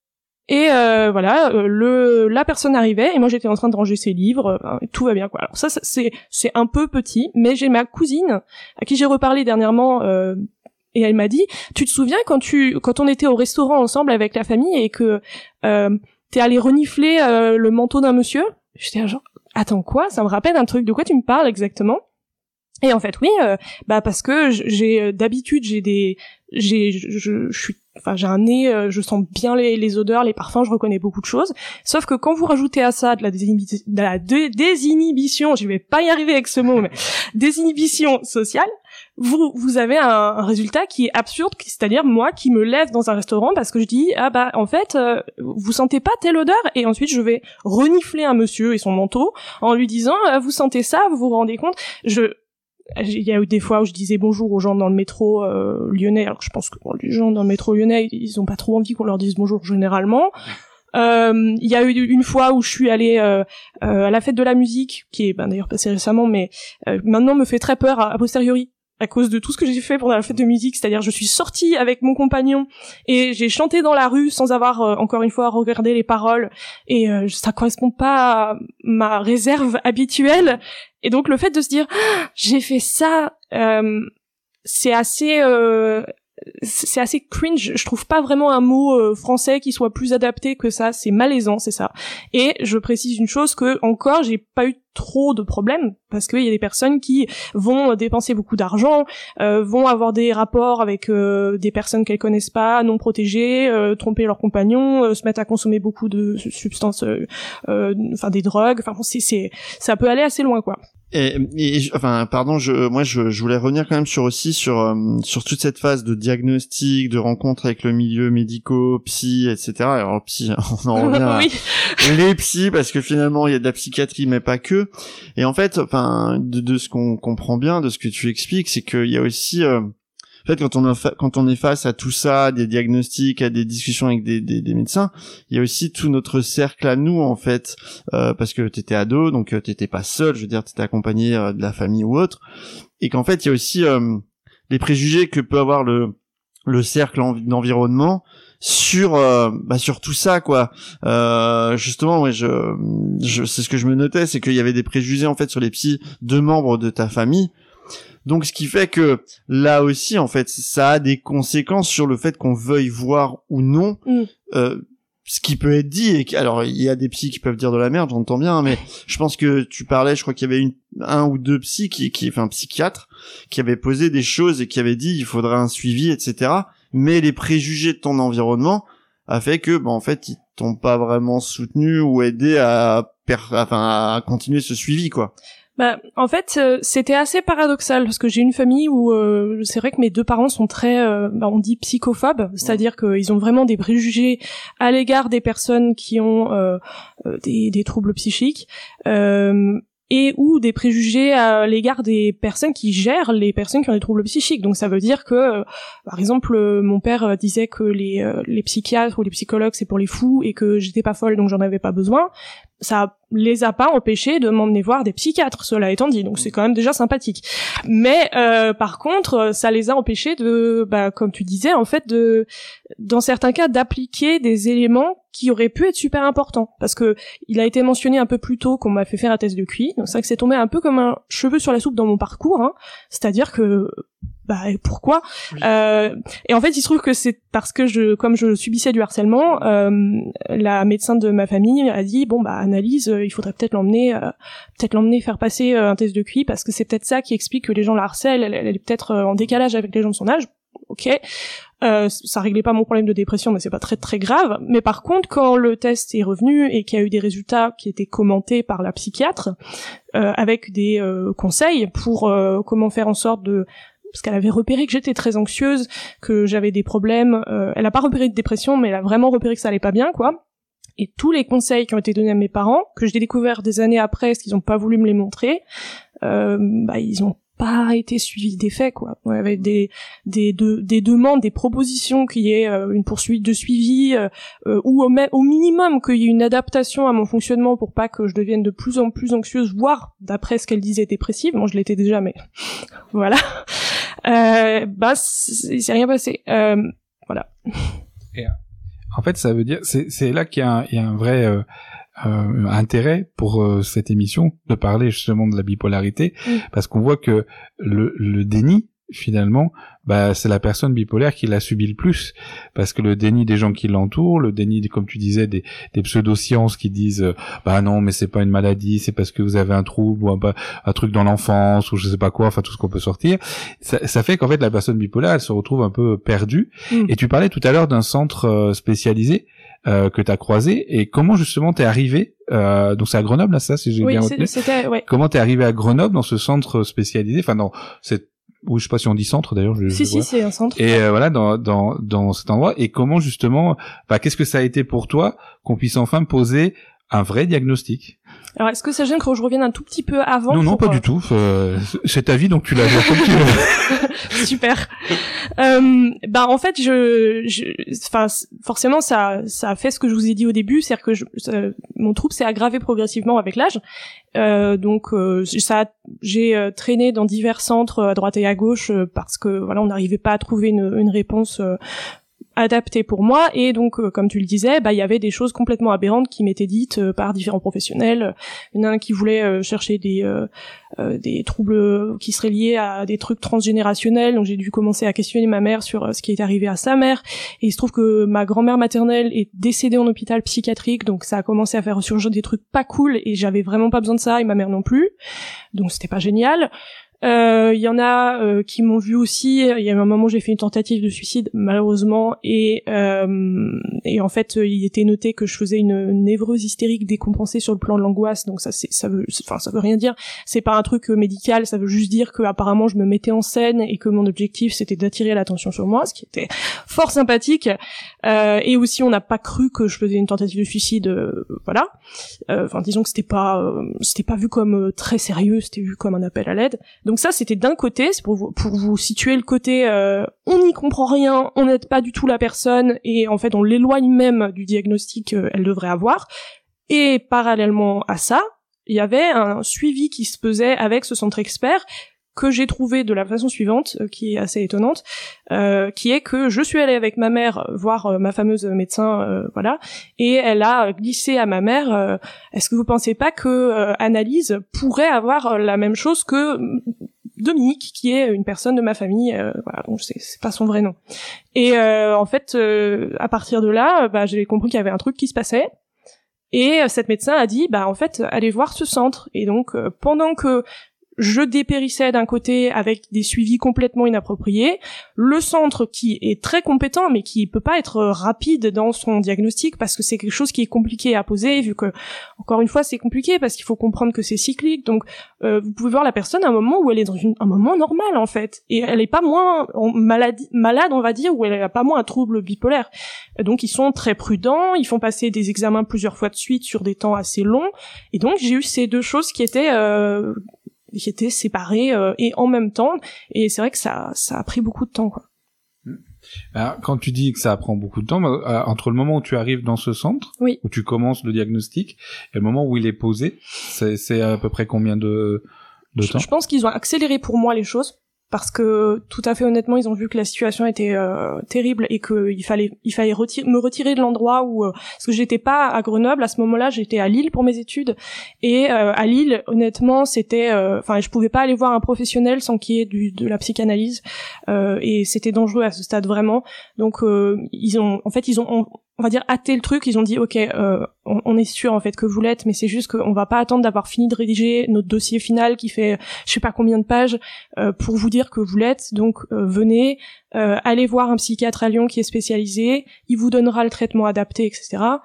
et euh, voilà, euh, le la personne arrivait et moi j'étais en train de ranger ses livres, euh, et tout va bien quoi. Alors ça, ça c'est c'est un peu petit, mais j'ai ma cousine à qui j'ai reparlé dernièrement euh, et elle m'a dit tu te souviens quand tu quand on était au restaurant ensemble avec la famille et que euh, t'es allé renifler euh, le manteau d'un monsieur. J'étais genre attends quoi, ça me rappelle un truc, de quoi tu me parles exactement? Et en fait oui, euh, bah parce que j'ai d'habitude j'ai des j'ai je, je suis enfin j'ai un nez, euh, je sens bien les, les odeurs, les parfums, je reconnais beaucoup de choses. Sauf que quand vous rajoutez à ça de la, désinhibi- de la dé- désinhibition, je vais pas y arriver avec ce mot, mais désinhibition sociale, vous vous avez un, un résultat qui est absurde, c'est-à-dire moi qui me lève dans un restaurant parce que je dis ah bah en fait euh, vous sentez pas telle odeur, et ensuite je vais renifler un monsieur et son manteau en lui disant ah, vous sentez ça, vous vous rendez compte. Je il y a eu des fois où je disais bonjour aux gens dans le métro euh, lyonnais, alors que je pense que bon, les gens dans le métro lyonnais ils ont pas trop envie qu'on leur dise bonjour généralement. Euh, il y a eu une fois où je suis allée euh, euh, à la fête de la musique, qui est ben, d'ailleurs passée récemment, mais euh, maintenant me fait très peur a, a posteriori à cause de tout ce que j'ai fait pendant la fête de musique, c'est-à-dire je suis sortie avec mon compagnon et j'ai chanté dans la rue sans avoir euh, encore une fois regardé les paroles, et euh, ça correspond pas à ma réserve habituelle. Et donc le fait de se dire ah, j'ai fait ça, euh, c'est assez euh, c'est assez cringe. Je trouve pas vraiment un mot euh, français qui soit plus adapté que ça. C'est malaisant, c'est ça. Et je précise une chose, que encore j'ai pas eu trop de problèmes, parce qu'il y a des personnes qui vont dépenser beaucoup d'argent, euh, vont avoir des rapports avec euh, des personnes qu'elles connaissent pas, non protégées, euh, tromper leurs compagnons, euh, se mettre à consommer beaucoup de substances, euh, euh, enfin des drogues. Enfin bon, c'est c'est ça peut aller assez loin quoi. Et, et enfin pardon, je moi je, je voulais revenir quand même sur aussi sur euh, sur toute cette phase de diagnostic, de rencontre avec le milieu médico, psy, et cetera. Alors psy, on en revient à oui. les psys, parce que finalement il y a de la psychiatrie mais pas que. Et en fait, enfin de, de ce qu'on comprend bien, de ce que tu expliques, c'est qu'il y a aussi euh, en fait, quand on, a fa- quand on est face à tout ça, des diagnostics, à des discussions avec des, des, des médecins, il y a aussi tout notre cercle à nous, en fait, euh, parce que t'étais ado, donc euh, t'étais pas seul, je veux dire, t'étais accompagné euh, de la famille ou autre, et qu'en fait, il y a aussi euh, les préjugés que peut avoir le le cercle en- d'environnement sur euh, bah sur tout ça quoi. Euh, justement, ouais, je, je c'est ce que je me notais, c'est qu'il y avait des préjugés en fait sur les psys de membres de ta famille. Donc, ce qui fait que là aussi, en fait, ça a des conséquences sur le fait qu'on veuille voir ou non Mm. euh, ce qui peut être dit, et alors il y a des psys qui peuvent dire de la merde, j'entends bien, mais je pense que tu parlais, je crois qu'il y avait une, un ou deux psys qui, qui, enfin psychiatres, qui avaient posé des choses et qui avaient dit il faudrait un suivi, et cetera. Mais les préjugés de ton environnement a fait que, bah en fait, ils t'ont pas vraiment soutenu ou aidé à, per... enfin, à continuer ce suivi, quoi. Bah, en fait, euh, c'était assez paradoxal parce que j'ai une famille où euh, c'est vrai que mes deux parents sont très, euh, bah, on dit psychophobes, c'est-à-dire qu'ils ont vraiment des préjugés à l'égard des personnes qui ont euh, euh, des, des troubles psychiques. Euh, et ou des préjugés à l'égard des personnes qui gèrent les personnes qui ont des troubles psychiques. Donc ça veut dire que, euh, par exemple, euh, mon père euh, disait que les, euh, les psychiatres ou les psychologues c'est pour les fous et que j'étais pas folle donc j'en avais pas besoin. Ça les a pas empêchés de m'emmener voir des psychiatres, cela étant dit, donc c'est quand même déjà sympathique. Mais euh, par contre, ça les a empêchés de, bah, comme tu disais, en fait, de, dans certains cas, d'appliquer des éléments qui auraient pu être super importants. Parce que il a été mentionné un peu plus tôt qu'on m'a fait faire un test de Q I, donc c'est vrai que c'est tombé un peu comme un cheveu sur la soupe dans mon parcours, hein. C'est-à-dire que bah pourquoi oui. euh, et en fait il se trouve que c'est parce que je comme je subissais du harcèlement, euh, la médecin de ma famille a dit bon bah Annalise, euh, il faudrait peut-être l'emmener euh, peut-être l'emmener faire passer euh, un test de Q I parce que c'est peut-être ça qui explique que les gens la harcèlent, elle, elle est peut-être euh, en décalage avec les gens de son âge. Ok, euh, ça réglait pas mon problème de dépression, mais c'est pas très très grave. Mais par contre, quand le test est revenu et qu'il y a eu des résultats qui étaient commentés par la psychiatre, euh, avec des euh, conseils pour euh, comment faire en sorte de, parce qu'elle avait repéré que j'étais très anxieuse, que j'avais des problèmes. Euh, elle a pas repéré de dépression, mais elle a vraiment repéré que ça allait pas bien, quoi. Et tous les conseils qui ont été donnés à mes parents, que j'ai découvert des années après, parce qu'ils ont pas voulu me les montrer, euh, bah ils ont pas été suivis des faits, quoi. Ouais, avec des des de, des demandes, des propositions qu'il y ait euh, une poursuite de suivi euh, euh, ou au, au minimum qu'il y ait une adaptation à mon fonctionnement pour pas que je devienne de plus en plus anxieuse, voire d'après ce qu'elle disait dépressive. Moi, je l'étais déjà, mais voilà. Euh, bah, c'est, c'est rien passé. Euh, voilà. Et, en fait, ça veut dire, c'est c'est là qu'il y a un, il y a un vrai euh, Euh, intérêt pour euh, cette émission de parler justement de la bipolarité, mmh. parce qu'on voit que le, le déni finalement, bah c'est la personne bipolaire qui l'a subi le plus, parce que le déni des gens qui l'entourent, le déni des, comme tu disais des, des pseudosciences qui disent euh, bah non mais c'est pas une maladie, c'est parce que vous avez un trouble ou un, un truc dans l'enfance ou je sais pas quoi, enfin tout ce qu'on peut sortir, ça, ça fait qu'en fait la personne bipolaire elle se retrouve un peu perdue. Mmh. Et tu parlais tout à l'heure d'un centre euh, spécialisé Euh, que t'as croisé, et comment justement t'es arrivé euh, donc c'est à Grenoble là ça si j'ai oui, bien retenu. C'était, ouais. Comment t'es arrivé à Grenoble dans ce centre spécialisé, enfin dans cette, ou je sais pas si on dit centre d'ailleurs. Je, si je si vois. C'est un centre. Et euh, voilà dans dans dans cet endroit, et comment justement, bah qu'est-ce que ça a été pour toi qu'on puisse enfin poser un vrai diagnostic. Alors, est-ce que ça gêne que je revienne un tout petit peu avant? Non, non, pas euh... du tout. Euh, c'est ta vie, donc tu l'as comme tu veux. Super. Euh, bah, en fait, je, enfin, forcément, ça, ça a fait ce que je vous ai dit au début, c'est-à-dire que je, ça, mon trouble s'est aggravé progressivement avec l'âge. Euh, donc, euh, ça, j'ai euh, traîné dans divers centres à droite et à gauche euh, parce que voilà, on n'arrivait pas à trouver une, une réponse. Euh, adapté pour moi, et donc euh, comme tu le disais, bah il y avait des choses complètement aberrantes qui m'étaient dites euh, par différents professionnels. Il y en a un qui voulait euh, chercher des euh, euh, des troubles qui seraient liés à des trucs transgénérationnels, donc j'ai dû commencer à questionner ma mère sur euh, ce qui est arrivé à sa mère, et il se trouve que ma grand-mère maternelle est décédée en hôpital psychiatrique, donc ça a commencé à faire ressurgir des trucs pas cool, et j'avais vraiment pas besoin de ça, et ma mère non plus, donc c'était pas génial. Il euh, y en a euh, qui m'ont vu aussi. Il y a eu un moment où j'ai fait une tentative de suicide, malheureusement, et euh, et en fait il était noté que je faisais une, une névrose hystérique décompensée sur le plan de l'angoisse. Donc ça c'est ça veut enfin ça veut rien dire. C'est pas un truc médical. Ça veut juste dire que apparemment je me mettais en scène et que mon objectif c'était d'attirer l'attention sur moi, ce qui était fort sympathique. Euh, et aussi on n'a pas cru que je faisais une tentative de suicide. Euh, voilà. Enfin euh, disons que c'était pas euh, c'était pas vu comme euh, très sérieux. C'était vu comme un appel à l'aide. Donc ça, c'était d'un côté, c'est pour vous, pour vous situer le côté euh, on n'y comprend rien, on n'aide pas du tout la personne, et en fait on l'éloigne même du diagnostic qu'elle devrait avoir. Et parallèlement à ça, il y avait un suivi qui se faisait avec ce centre expert, que j'ai trouvé de la façon suivante, euh, qui est assez étonnante, euh, qui est que je suis allée avec ma mère voir euh, ma fameuse médecin, euh, voilà, et elle a glissé à ma mère euh, est-ce que vous pensez pas que euh, Annalise pourrait avoir la même chose que Dominique, qui est une personne de ma famille, euh, voilà, donc c'est, c'est pas son vrai nom. Et euh, en fait, euh, à partir de là, bah, j'ai compris qu'il y avait un truc qui se passait. Et euh, cette médecin a dit, bah en fait, allez voir ce centre. Et donc, euh, pendant que je dépérissais d'un côté avec des suivis complètement inappropriés, le centre qui est très compétent mais qui peut pas être rapide dans son diagnostic parce que c'est quelque chose qui est compliqué à poser, vu que, encore une fois, c'est compliqué parce qu'il faut comprendre que c'est cyclique. Donc euh, vous pouvez voir la personne à un moment où elle est dans une, un moment normal en fait, et elle est pas moins malade, malade on va dire, ou elle a pas moins un trouble bipolaire. Donc ils sont très prudents, ils font passer des examens plusieurs fois de suite sur des temps assez longs, et donc j'ai eu ces deux choses qui étaient euh, qui étaient séparés euh, et en même temps, et c'est vrai que ça ça a pris beaucoup de temps, quoi. Alors, quand tu dis que ça prend beaucoup de temps, euh, entre le moment où tu arrives dans ce centre, oui. où tu commences le diagnostic, et le moment où il est posé, c'est, c'est à peu près combien de, de je, temps? Je pense qu'ils ont accéléré pour moi les choses, parce que tout à fait honnêtement, ils ont vu que la situation était euh, terrible et qu'il fallait il fallait retirer, me retirer de l'endroit où euh, parce que j'étais pas à Grenoble à ce moment-là, j'étais à Lille pour mes études, et euh, à Lille honnêtement c'était enfin euh, je pouvais pas aller voir un professionnel sans qu'il y ait du de la psychanalyse, euh, et c'était dangereux à ce stade vraiment. Donc euh, ils ont en fait ils ont on, on va dire hâté le truc, ils ont dit ok euh, on, on est sûr en fait que vous l'êtes, mais c'est juste qu'on va pas attendre d'avoir fini de rédiger notre dossier final qui fait je sais pas combien de pages euh, pour vous dire que vous l'êtes, donc euh, venez, euh, allez voir un psychiatre à Lyon qui est spécialisé, il vous donnera le traitement adapté, et cetera.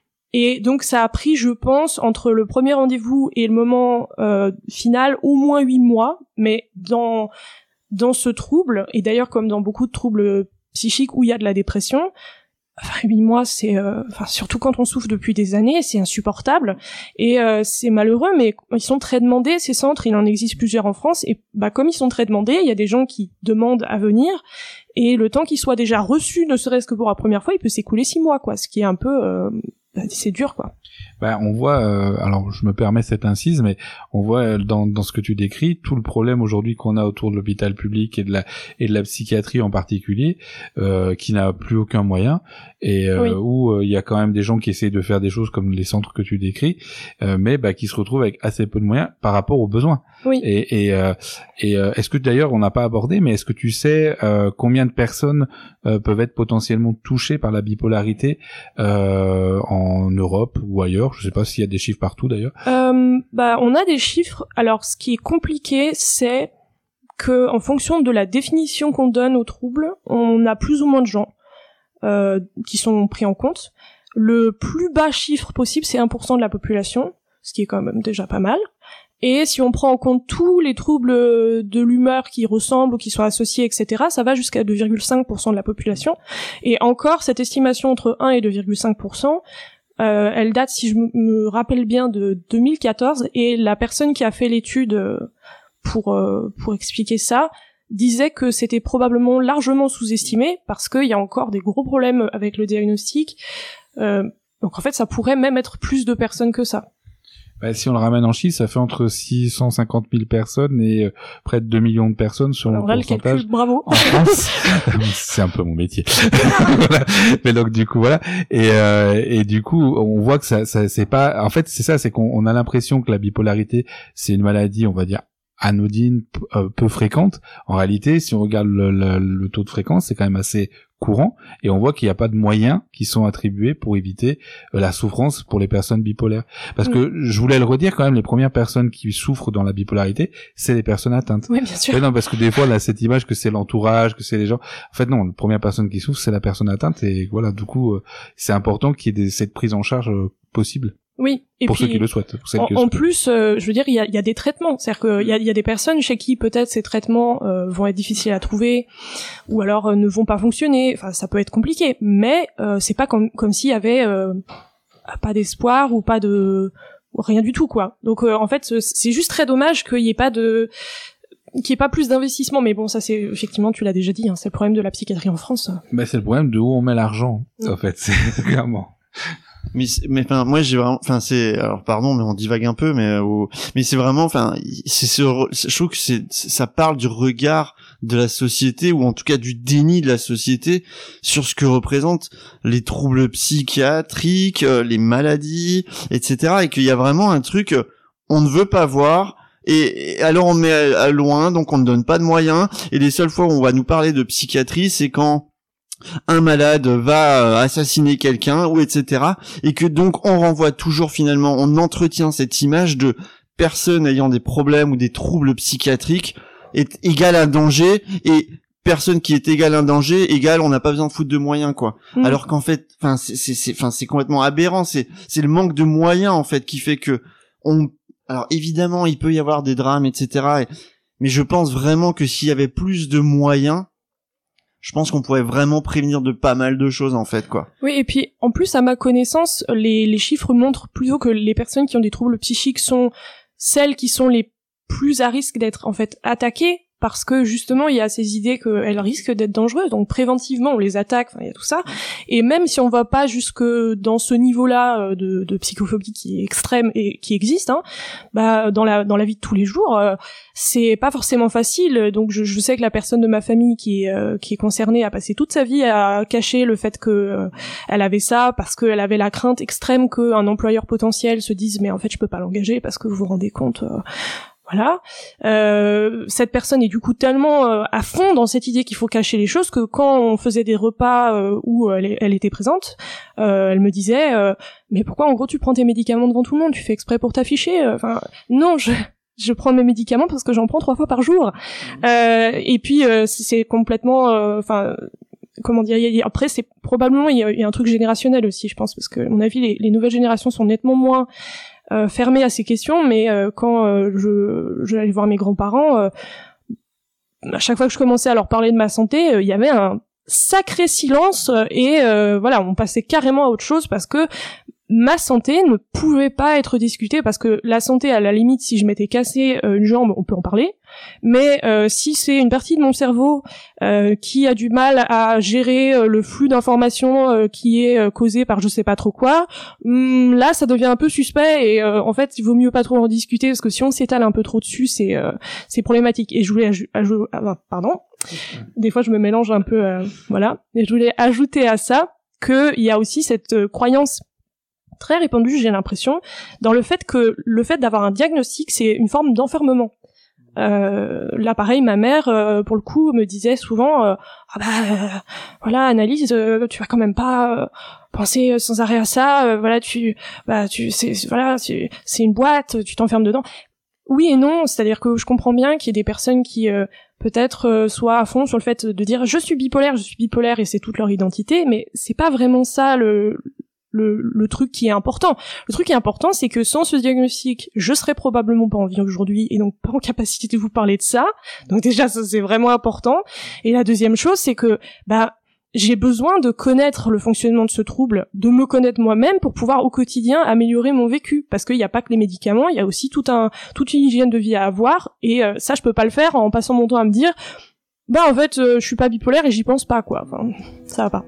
Et donc ça a pris, je pense, entre le premier rendez-vous et le moment euh, final, au moins huit mois, mais dans dans ce trouble, et d'ailleurs comme dans beaucoup de troubles psychiques où il y a de la dépression, enfin huit mois c'est euh, enfin surtout quand on souffre depuis des années, c'est insupportable, et euh, c'est malheureux, mais ils sont très demandés ces centres, il en existe plusieurs en France, et bah comme ils sont très demandés, il y a des gens qui demandent à venir, et le temps qu'ils soient déjà reçus, ne serait-ce que pour la première fois, il peut s'écouler six mois, quoi, ce qui est un peu euh, c'est dur, quoi. Ben, on voit, euh, alors je me permets cette incise, mais on voit euh, dans, dans ce que tu décris tout le problème aujourd'hui qu'on a autour de l'hôpital public et de la et de la psychiatrie en particulier, euh, qui n'a plus aucun moyen, et euh, oui. où il euh, y a quand même des gens qui essayent de faire des choses comme les centres que tu décris, euh, mais bah, qui se retrouvent avec assez peu de moyens par rapport aux besoins. Oui. Et, et, euh, et euh, est-ce que d'ailleurs on n'a pas abordé, mais est-ce que tu sais euh, combien de personnes euh, peuvent être potentiellement touchées par la bipolarité euh, en Europe ou ailleurs? Je sais pas s'il y a des chiffres partout d'ailleurs. Euh, bah, on a des chiffres. Alors, ce qui est compliqué, c'est que, en fonction de la définition qu'on donne au trouble, on a plus ou moins de gens euh, qui sont pris en compte. Le plus bas chiffre possible, c'est un pour cent de la population, ce qui est quand même déjà pas mal. Et si on prend en compte tous les troubles de l'humeur qui ressemblent ou qui sont associés, et cetera, ça va jusqu'à deux virgule cinq pour cent de la population. Et encore, cette estimation entre un et deux virgule cinq pour cent, Euh, elle date, si je me rappelle bien, de deux mille quatorze, et la personne qui a fait l'étude euh, pour euh, pour expliquer ça disait que c'était probablement largement sous-estimé parce qu'il y a encore des gros problèmes avec le diagnostic. Euh, donc en fait, ça pourrait même être plus de personnes que ça. Bah, si on le ramène en chiffres, ça fait entre six cent cinquante mille personnes et euh, près de deux millions de personnes sur le pourcentage. Le calcul, bravo. En France. C'est un peu mon métier. Voilà. Mais donc du coup voilà, et euh, et du coup on voit que ça, ça c'est pas, en fait c'est ça, c'est qu'on on a l'impression que la bipolarité c'est une maladie, on va dire anodine, peu, peu fréquente. En réalité, si on regarde le, le, le taux de fréquence, c'est quand même assez courant, et on voit qu'il n'y a pas de moyens qui sont attribués pour éviter euh, la souffrance pour les personnes bipolaires. Parce mmh. que je voulais le redire quand même, les premières personnes qui souffrent dans la bipolarité, c'est les personnes atteintes. Oui, bien sûr. Mais non, parce que des fois, là, cette image que c'est l'entourage, que c'est les gens. En fait, non, la première personne qui souffre, c'est la personne atteinte, et voilà, du coup, euh, c'est important qu'il y ait des, cette prise en charge euh, possible. Oui. Et pour puis, ceux qui le souhaitent. Pour celles en, qui le en souhaitent. plus, euh, je veux dire, il y a, y a des traitements. C'est-à-dire qu'il y a, y a des personnes chez qui peut-être ces traitements euh, vont être difficiles à trouver, ou alors euh, ne vont pas fonctionner. Enfin, ça peut être compliqué. Mais euh, c'est pas comme comme s'il y avait euh, pas d'espoir ou pas de rien du tout, quoi. Donc euh, en fait, c'est juste très dommage qu'il y ait pas de qu'il y ait pas plus d'investissement. Mais bon, ça c'est effectivement, tu l'as déjà dit, hein, c'est le problème de la psychiatrie en France. Ben c'est le problème de où on met l'argent. Mmh. En fait, c'est clairement. Mais mais enfin moi j'ai vraiment enfin c'est alors pardon mais on divague un peu mais euh, mais c'est vraiment enfin c'est je trouve que c'est ça parle du regard de la société, ou en tout cas du déni de la société sur ce que représentent les troubles psychiatriques, les maladies, et cetera, et qu'il y a vraiment un truc on ne veut pas voir, Et, et alors on met à, à loin, donc on ne donne pas de moyens. Et les seules fois où on va nous parler de psychiatrie, c'est quand un malade va assassiner quelqu'un ou et cetera. Et que donc on renvoie toujours finalement, on entretient cette image de personne ayant des problèmes ou des troubles psychiatriques est égal à danger, et personne qui est égal à un danger égal on n'a pas besoin de foutre de moyens, quoi. Mmh. Alors qu'en fait, enfin c'est c'est c'est enfin c'est complètement aberrant. C'est c'est le manque de moyens en fait qui fait que on. Alors évidemment, il peut y avoir des drames, et cetera. Et... mais je pense vraiment que s'il y avait plus de moyens, je pense qu'on pourrait vraiment prévenir de pas mal de choses en fait, quoi. Oui, et puis en plus, à ma connaissance, les, les chiffres montrent plutôt que les personnes qui ont des troubles psychiques sont celles qui sont les plus à risque d'être en fait attaquées, parce que justement il y a ces idées qu'elles risquent d'être dangereuses, donc préventivement on les attaque, enfin il y a tout ça, et même si on va pas jusque dans ce niveau-là de, de psychophobie qui est extrême et qui existe, hein, bah dans la dans la vie de tous les jours, euh, c'est pas forcément facile. Donc je, je sais que la personne de ma famille qui est euh, qui est concernée a passé toute sa vie à cacher le fait que euh, elle avait ça, parce qu'elle avait la crainte extrême qu'un employeur potentiel se dise mais en fait je peux pas l'engager parce que vous vous rendez compte. Euh, Voilà. Euh, cette personne est du coup tellement euh, à fond dans cette idée qu'il faut cacher les choses que quand on faisait des repas euh, où elle, elle était présente, euh, elle me disait euh, mais pourquoi en gros tu prends tes médicaments devant tout le monde, tu fais exprès pour t'afficher. Enfin non, je je prends mes médicaments parce que j'en prends trois fois par jour. Euh, et puis euh, c'est complètement enfin euh, comment dire, y a, après c'est probablement il y, y a un truc générationnel aussi, je pense, parce que à mon avis les, les nouvelles générations sont nettement moins Euh, fermé à ces questions, mais euh, quand euh, je j'allais voir mes grands-parents, euh, à chaque fois que je commençais à leur parler de ma santé, il euh, y avait un sacré silence euh, et euh, voilà, on passait carrément à autre chose parce que ma santé ne pouvait pas être discutée, parce que la santé, à la limite, si je m'étais cassé euh, une jambe, on peut en parler, mais euh, si c'est une partie de mon cerveau euh, qui a du mal à gérer euh, le flux d'informations euh, qui est euh, causé par je sais pas trop quoi, hum, là ça devient un peu suspect et euh, en fait il vaut mieux pas trop en discuter, parce que si on s'étale un peu trop dessus, c'est euh, c'est problématique. Et je voulais aj- aj- ah, pardon, des fois je me mélange un peu, euh, voilà, et je voulais ajouter à ça que il y a aussi cette euh, croyance très répandue, j'ai l'impression, dans le fait que le fait d'avoir un diagnostic, c'est une forme d'enfermement. Euh, là, pareil, ma mère, euh, pour le coup, me disait souvent euh, ah bah euh, voilà, Annalise, euh, tu vas quand même pas euh, penser sans arrêt à ça. Euh, voilà, tu bah tu c'est voilà, c'est c'est une boîte, tu t'enfermes dedans. Oui et non, c'est-à-dire que je comprends bien qu'il y ait des personnes qui euh, peut-être euh, soient à fond sur le fait de dire je suis bipolaire, je suis bipolaire et c'est toute leur identité, mais c'est pas vraiment ça le Le, le truc qui est important. Le truc qui est important, c'est que sans ce diagnostic, je serais probablement pas en vie aujourd'hui et donc pas en capacité de vous parler de ça. Donc déjà, ça c'est vraiment important. Et la deuxième chose, c'est que bah j'ai besoin de connaître le fonctionnement de ce trouble, de me connaître moi-même pour pouvoir au quotidien améliorer mon vécu. Parce qu'il n'y a pas que les médicaments, il y a aussi tout un toute une hygiène de vie à avoir. Et euh, ça, je peux pas le faire en passant mon temps à me dire bah en fait, euh, je suis pas bipolaire et j'y pense pas, quoi. Enfin, ça va pas.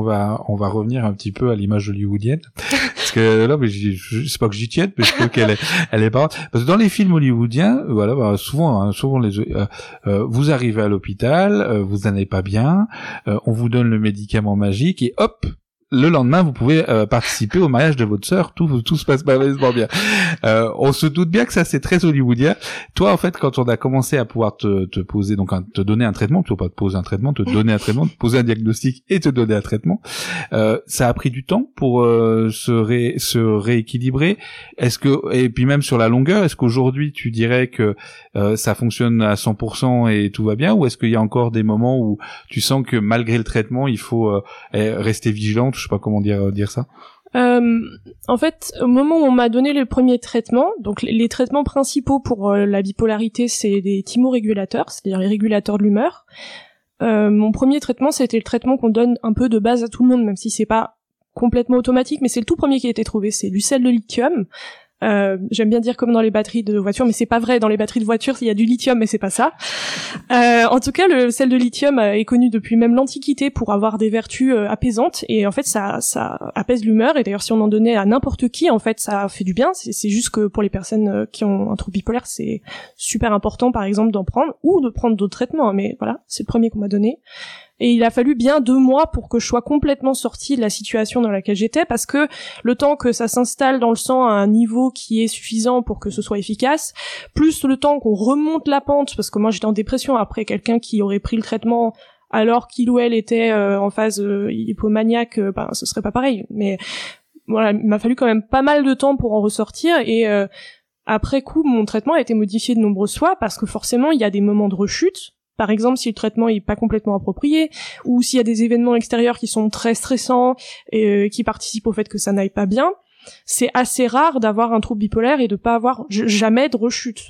va on va revenir un petit peu à l'image hollywoodienne parce que là mais je, je sais pas que j'y tienne mais je trouve qu'elle est elle est pas parce que dans les films hollywoodiens voilà bah, souvent hein, souvent les euh, euh, vous arrivez à l'hôpital, euh, vous n'allez pas bien, euh, on vous donne le médicament magique et hop le lendemain, vous pouvez euh, participer au mariage de votre sœur, tout tout se passe merveilleusement bien. Euh, on se doute bien que ça c'est très hollywoodien. Toi, en fait, quand on a commencé à pouvoir te, te poser, donc un, te donner un traitement, plutôt pas te poser un traitement, te donner un traitement, te poser un diagnostic et te donner un traitement, euh, ça a pris du temps pour euh, se, ré, se rééquilibrer. Est-ce que et puis même sur la longueur, est-ce qu'aujourd'hui tu dirais que euh, ça fonctionne à cent pour cent et tout va bien, ou est-ce qu'il y a encore des moments où tu sens que malgré le traitement, il faut euh, rester vigilant? Je sais pas comment dire dire ça. Euh, en fait, au moment où on m'a donné le premier traitement, donc les, les traitements principaux pour euh, la bipolarité, c'est des thymorégulateurs, c'est-à-dire les régulateurs de l'humeur. Euh, mon premier traitement, c'était le traitement qu'on donne un peu de base à tout le monde, même si c'est pas complètement automatique, mais c'est le tout premier qui a été trouvé, c'est du sel de lithium. Euh, j'aime bien dire comme dans les batteries de voiture, mais c'est pas vrai. Dans les batteries de voiture, il y a du lithium, mais c'est pas ça. Euh, en tout cas, le sel de lithium est connu depuis même l'Antiquité pour avoir des vertus euh, apaisantes. Et en fait, ça, ça apaise l'humeur. Et d'ailleurs, si on en donnait à n'importe qui, en fait, ça fait du bien. C'est, c'est juste que pour les personnes qui ont un trouble bipolaire, c'est super important, par exemple, d'en prendre ou de prendre d'autres traitements. Mais voilà, c'est le premier qu'on m'a donné. Et il a fallu bien deux mois pour que je sois complètement sortie de la situation dans laquelle j'étais, parce que le temps que ça s'installe dans le sang à un niveau qui est suffisant pour que ce soit efficace, plus le temps qu'on remonte la pente, parce que moi j'étais en dépression après quelqu'un qui aurait pris le traitement alors qu'il ou elle était euh, en phase euh, hypomaniaque, euh, ben ce serait pas pareil. Mais voilà, il m'a fallu quand même pas mal de temps pour en ressortir, et euh, après coup mon traitement a été modifié de nombreuses fois, parce que forcément il y a des moments de rechute. Par exemple, si le traitement est pas complètement approprié, ou s'il y a des événements extérieurs qui sont très stressants et euh, qui participent au fait que ça n'aille pas bien, c'est assez rare d'avoir un trouble bipolaire et de pas avoir j- jamais de rechute.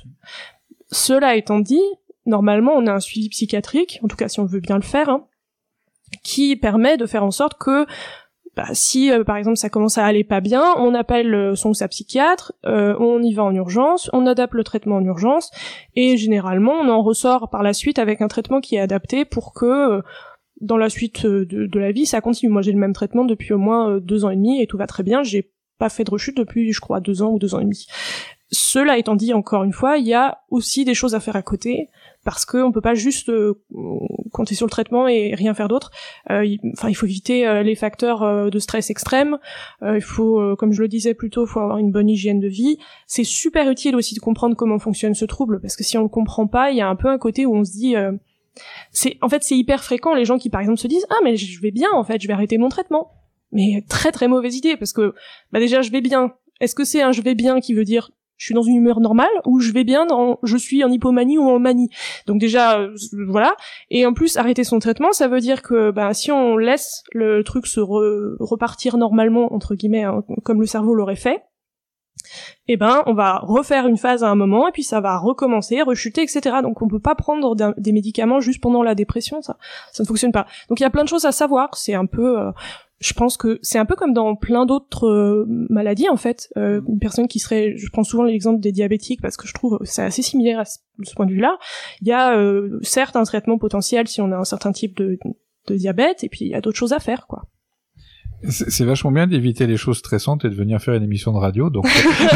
Cela étant dit, normalement, on a un suivi psychiatrique, en tout cas si on veut bien le faire, hein, qui permet de faire en sorte que bah, si euh, par exemple ça commence à aller pas bien, on appelle euh, son ou sa psychiatre, euh, on y va en urgence, on adapte le traitement en urgence, et généralement on en ressort par la suite avec un traitement qui est adapté pour que euh, dans la suite de, de la vie ça continue. Moi j'ai le même traitement depuis au moins euh, deux ans et demi et tout va très bien, j'ai pas fait de rechute depuis je crois deux ans ou deux ans et demi. Cela étant dit, encore une fois, il y a aussi des choses à faire à côté, parce que on peut pas juste euh, compter sur le traitement et rien faire d'autre. Euh, il, enfin, il faut éviter euh, les facteurs euh, de stress extrêmes. Euh, il faut, euh, comme je le disais plus tôt, il faut avoir une bonne hygiène de vie. C'est super utile aussi de comprendre comment fonctionne ce trouble, parce que si on le comprend pas, il y a un peu un côté où on se dit, euh, c'est, en fait, c'est hyper fréquent les gens qui, par exemple, se disent ah mais je vais bien, en fait, je vais arrêter mon traitement. Mais très très mauvaise idée, parce que bah déjà je vais bien. Est-ce que c'est un je vais bien qui veut dire je suis dans une humeur normale, ou je vais bien dans je suis en hypomanie ou en manie. Donc déjà euh, voilà, et en plus arrêter son traitement, ça veut dire que bah si on laisse le truc se re- repartir normalement entre guillemets hein, comme le cerveau l'aurait fait, et ben on va refaire une phase à un moment et puis ça va recommencer, rechuter, et cetera. Donc on peut pas prendre des médicaments juste pendant la dépression, ça ça ne fonctionne pas. Donc il y a plein de choses à savoir, c'est un peu euh, je pense que c'est un peu comme dans plein d'autres euh, maladies en fait. Euh, une personne qui serait, je prends souvent l'exemple des diabétiques parce que je trouve c'est assez similaire à ce, de ce point de vue-là. Il y a euh, certes un traitement potentiel si on a un certain type de, de diabète, et puis il y a d'autres choses à faire, quoi. C'est, c'est vachement bien d'éviter les choses stressantes et de venir faire une émission de radio, donc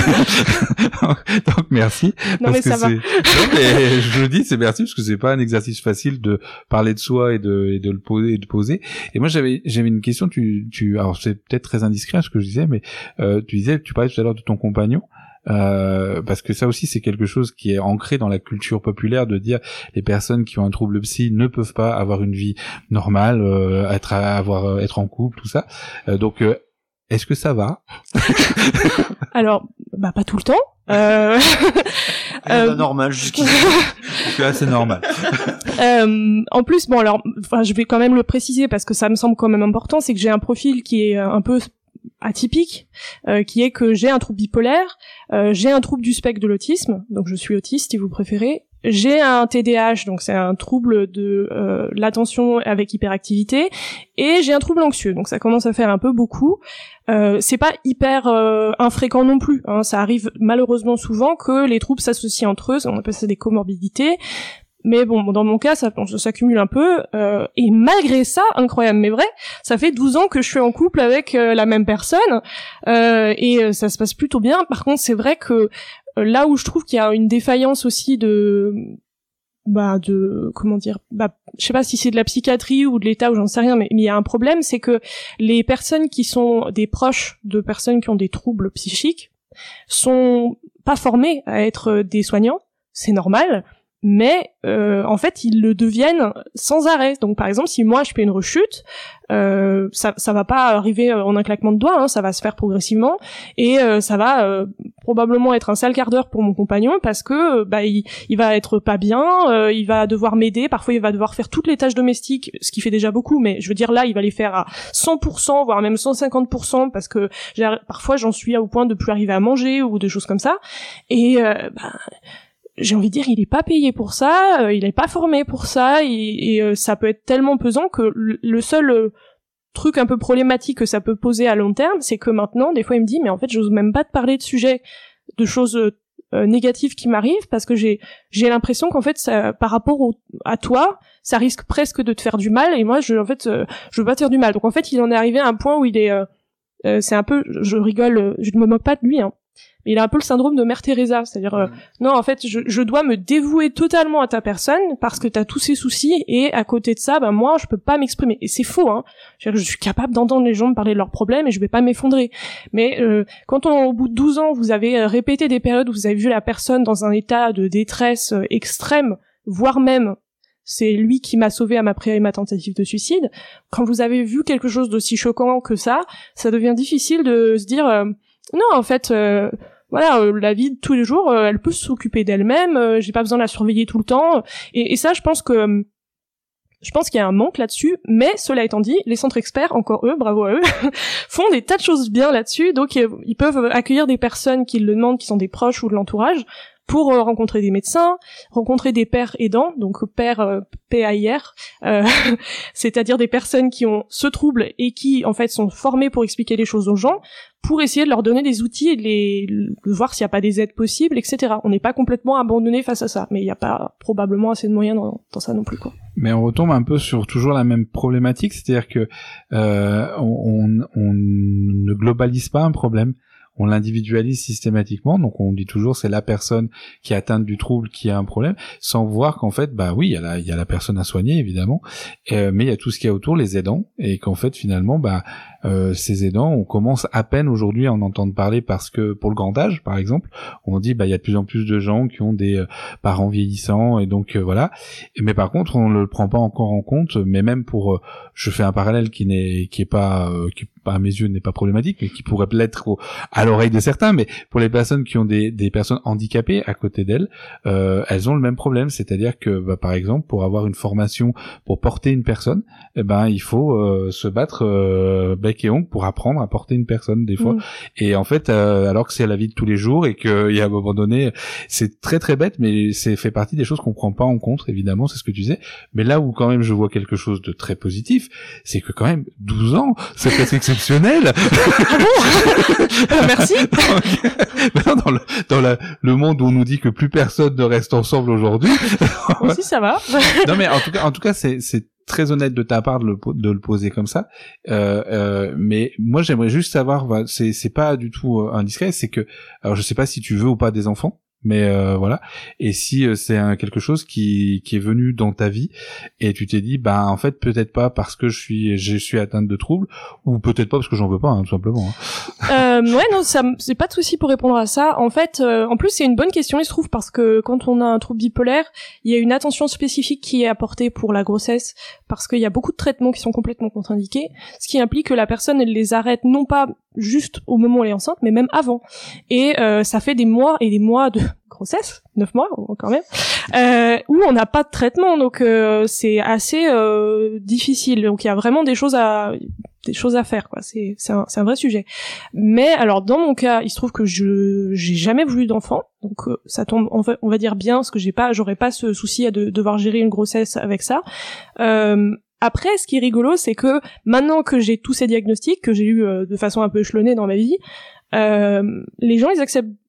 donc merci. Non parce mais que ça c'est... va. Non mais je le dis, c'est merci parce que c'est pas un exercice facile de parler de soi et de et de le poser et de poser. Et moi j'avais j'avais une question. Tu tu alors c'est peut-être très indiscret ce que je disais, mais euh, tu disais tu parlais tout à l'heure de ton compagnon. Euh, parce que ça aussi c'est quelque chose qui est ancré dans la culture populaire de dire les personnes qui ont un trouble psy ne peuvent pas avoir une vie normale, euh, être avoir être en couple, tout ça. Euh, donc euh, est-ce que ça va? Alors bah pas tout le temps. Euh... Rien d'anormal jusqu'ici. Parce que là c'est normal. euh, en plus bon alors enfin je vais quand même le préciser parce que ça me semble quand même important, c'est que j'ai un profil qui est un peu atypique, euh, qui est que j'ai un trouble bipolaire, euh, j'ai un trouble du spectre de l'autisme, donc je suis autiste si vous préférez, j'ai un T D A H, donc c'est un trouble de euh, l'attention avec hyperactivité, et j'ai un trouble anxieux, donc ça commence à faire un peu beaucoup. Euh, c'est pas hyper euh, infréquent non plus, hein, ça arrive malheureusement souvent que les troubles s'associent entre eux, on appelle ça des comorbidités. Mais bon, dans mon cas, ça, ça s'accumule un peu. Euh, et malgré ça, incroyable mais vrai, ça fait douze ans que je suis en couple avec euh, la même personne. Euh, et euh, ça se passe plutôt bien. Par contre, c'est vrai que euh, là où je trouve qu'il y a une défaillance aussi de... bah de comment dire bah je sais pas si c'est de la psychiatrie ou de l'état ou j'en sais rien, mais il y a un problème, c'est que les personnes qui sont des proches de personnes qui ont des troubles psychiques sont pas formées à être des soignants. C'est normal, mais euh, en fait ils le deviennent sans arrêt. Donc par exemple, si moi je fais une rechute, euh, ça ça va pas arriver en un claquement de doigts, hein, ça va se faire progressivement, et euh, ça va euh, probablement être un sale quart d'heure pour mon compagnon, parce que bah il, il va être pas bien, euh, il va devoir m'aider, parfois il va devoir faire toutes les tâches domestiques, ce qui fait déjà beaucoup, mais je veux dire là il va les faire à cent pour cent voire même cent cinquante pour cent, parce que parfois j'en suis au point de plus arriver à manger ou des choses comme ça, et euh, bah j'ai envie de dire, il est pas payé pour ça, euh, il est pas formé pour ça, et, et euh, ça peut être tellement pesant que le, le seul euh, truc un peu problématique que ça peut poser à long terme, c'est que maintenant, des fois, il me dit, mais en fait, j'ose même pas te parler de sujets, de choses euh, négatives qui m'arrivent, parce que j'ai j'ai l'impression qu'en fait, ça, par rapport au, à toi, ça risque presque de te faire du mal, et moi, je en fait, euh, je veux pas te faire du mal. Donc en fait, il en est arrivé à un point où il est, euh, euh, c'est un peu, je rigole, je ne me moque pas de lui, hein. Mais il a un peu le syndrome de Mère Teresa, c'est-à-dire euh, non, en fait, je, je dois me dévouer totalement à ta personne parce que t'as tous ces soucis, et à côté de ça, ben moi, je peux pas m'exprimer. Et c'est faux, hein. Je, je suis capable d'entendre les gens me parler de leurs problèmes et je vais pas m'effondrer. Mais euh, quand on, au bout de douze ans, vous avez répété des périodes où vous avez vu la personne dans un état de détresse extrême, voire même c'est lui qui m'a sauvé à ma pré et ma tentative de suicide. Quand vous avez vu quelque chose d'aussi choquant que ça, ça devient difficile de se dire euh, non, en fait. Euh, Voilà, euh, la vie de tous les jours, euh, elle peut s'occuper d'elle-même. Euh, j'ai pas besoin de la surveiller tout le temps. Et, et ça, je pense que, euh, je pense qu'il y a un manque là-dessus. Mais cela étant dit, les centres experts, encore eux, bravo à eux, font des tas de choses bien là-dessus. Donc euh, ils peuvent accueillir des personnes qui le demandent, qui sont des proches ou de l'entourage, pour euh, rencontrer des médecins, rencontrer des pères aidants, donc pères euh, P A I R, euh, c'est-à-dire des personnes qui ont ce trouble et qui en fait sont formées pour expliquer les choses aux gens, pour essayer de leur donner des outils et de, les, de voir s'il n'y a pas des aides possibles, et cetera. On n'est pas complètement abandonné face à ça, mais il n'y a pas probablement assez de moyens dans, dans ça non plus, quoi. Mais on retombe un peu sur toujours la même problématique, c'est-à-dire que euh, on, on ne globalise pas un problème. On l'individualise systématiquement, donc on dit toujours c'est la personne qui est atteinte du trouble qui a un problème, sans voir qu'en fait, bah oui, il y a la, il y a la personne à soigner évidemment, euh, mais il y a tout ce qu'il y a autour, les aidants, et qu'en fait finalement, bah euh, ces aidants, on commence à peine aujourd'hui à en entendre parler, parce que pour le grand âge, par exemple, on dit bah il y a de plus en plus de gens qui ont des euh, parents vieillissants, et donc euh, voilà. Mais par contre, on ne le prend pas encore en compte, mais même pour, euh, je fais un parallèle qui n'est, qui est pas, euh, qui à mes yeux n'est pas problématique, mais qui pourrait l'être au, à l'oreille de certains, mais pour les personnes qui ont des, des personnes handicapées à côté d'elles, euh, elles ont le même problème, c'est-à-dire que, bah, par exemple, pour avoir une formation pour porter une personne, eh ben, il faut euh, se battre euh, bec et ongle pour apprendre à porter une personne, des fois. Mmh. Et en fait, euh, alors que c'est la vie de tous les jours, et qu'il y a à un moment donné, c'est très très bête, mais c'est fait partie des choses qu'on prend pas en compte, évidemment, c'est ce que tu disais. Mais là où quand même je vois quelque chose de très positif, c'est que quand même douze ans, c'est presque exceptionnel. Ah bon? Merci. dans, dans, le, dans la, le monde où on nous dit que plus personne ne reste ensemble aujourd'hui. Aussi, ça va. Non, mais en tout cas, en tout cas, c'est, c'est très honnête de ta part de le, de le poser comme ça. Euh, euh, mais moi, j'aimerais juste savoir, c'est, c'est pas du tout indiscret, c'est que, alors je sais pas si tu veux ou pas des enfants. Mais euh, voilà, et si euh, c'est un, quelque chose qui qui est venu dans ta vie et tu t'es dit bah en fait peut-être pas parce que je suis je suis atteinte de troubles, ou peut-être pas parce que j'en veux pas, hein, tout simplement. Hein. Euh, ouais non, ça c'est pas de souci pour répondre à ça. En fait, euh, en plus c'est une bonne question, il se trouve, parce que quand on a un trouble bipolaire, il y a une attention spécifique qui est apportée pour la grossesse, parce qu'il y a beaucoup de traitements qui sont complètement contre-indiqués, ce qui implique que la personne elle les arrête non pas juste au moment où elle est enceinte, mais même avant. Et euh, ça fait des mois et des mois de grossesse, neuf mois quand même, euh, où on n'a pas de traitement, donc euh, c'est assez euh, difficile. Donc il y a vraiment des choses à des choses à faire, quoi. C'est c'est un, c'est un vrai sujet. Mais alors dans mon cas, il se trouve que je j'ai jamais voulu d'enfant, donc euh, ça tombe on va, on va dire bien, parce que j'ai pas j'aurais pas ce souci à de, devoir gérer une grossesse avec ça. Euh, Après, ce qui est rigolo, c'est que maintenant que j'ai tous ces diagnostics, que j'ai eu euh, de façon un peu échelonnée dans ma vie, euh, les gens, ils acceptent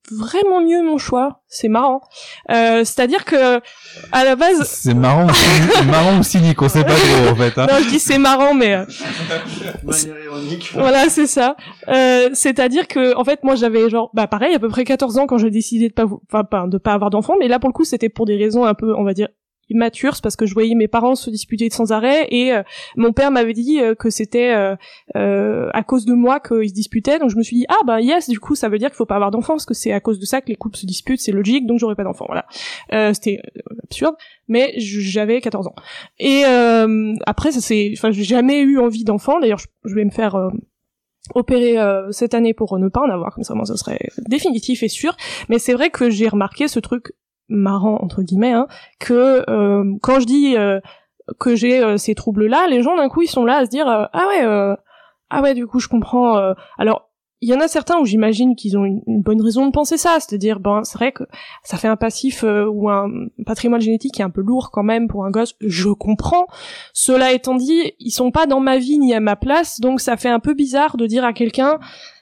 vraiment mieux mon choix. C'est marrant. Euh, c'est-à-dire que à la base, c'est marrant, ou marrant ou cynique, on sait pas trop en fait. Hein. Non, je dis c'est marrant, mais euh... manière ironique. Voilà, c'est ça. Euh, c'est-à-dire que en fait, moi, j'avais genre, bah pareil, à peu près quatorze ans quand j'ai décidé de pas, enfin, pas de pas avoir d'enfant, mais là pour le coup, c'était pour des raisons un peu, on va dire, immature, c'est parce que je voyais mes parents se disputer sans arrêt et euh, mon père m'avait dit euh, que c'était euh, euh, à cause de moi qu'ils se disputaient, donc je me suis dit ah bah yes, du coup ça veut dire qu'il faut pas avoir d'enfants parce que c'est à cause de ça que les couples se disputent, c'est logique, donc j'aurai pas d'enfants. Voilà, euh, c'était absurde, mais j'avais quatorze ans et euh, après ça c'est, enfin j'ai jamais eu envie d'enfants. D'ailleurs je, je vais me faire euh, opérer euh, cette année pour ne pas en avoir, comme ça moi ça serait définitif et sûr. Mais c'est vrai que j'ai remarqué ce truc marrant entre guillemets, hein, que euh, quand je dis euh, que j'ai euh, ces troubles-là, les gens d'un coup ils sont là à se dire euh, ah ouais euh, ah ouais du coup je comprends. Euh... Alors il y en a certains où j'imagine qu'ils ont une, une bonne raison de penser ça, c'est-à-dire ben c'est vrai que ça fait un passif euh, ou un patrimoine génétique qui est un peu lourd quand même pour un gosse. Je comprends. Cela étant dit, ils sont pas dans ma vie ni à ma place, donc ça fait un peu bizarre de dire à quelqu'un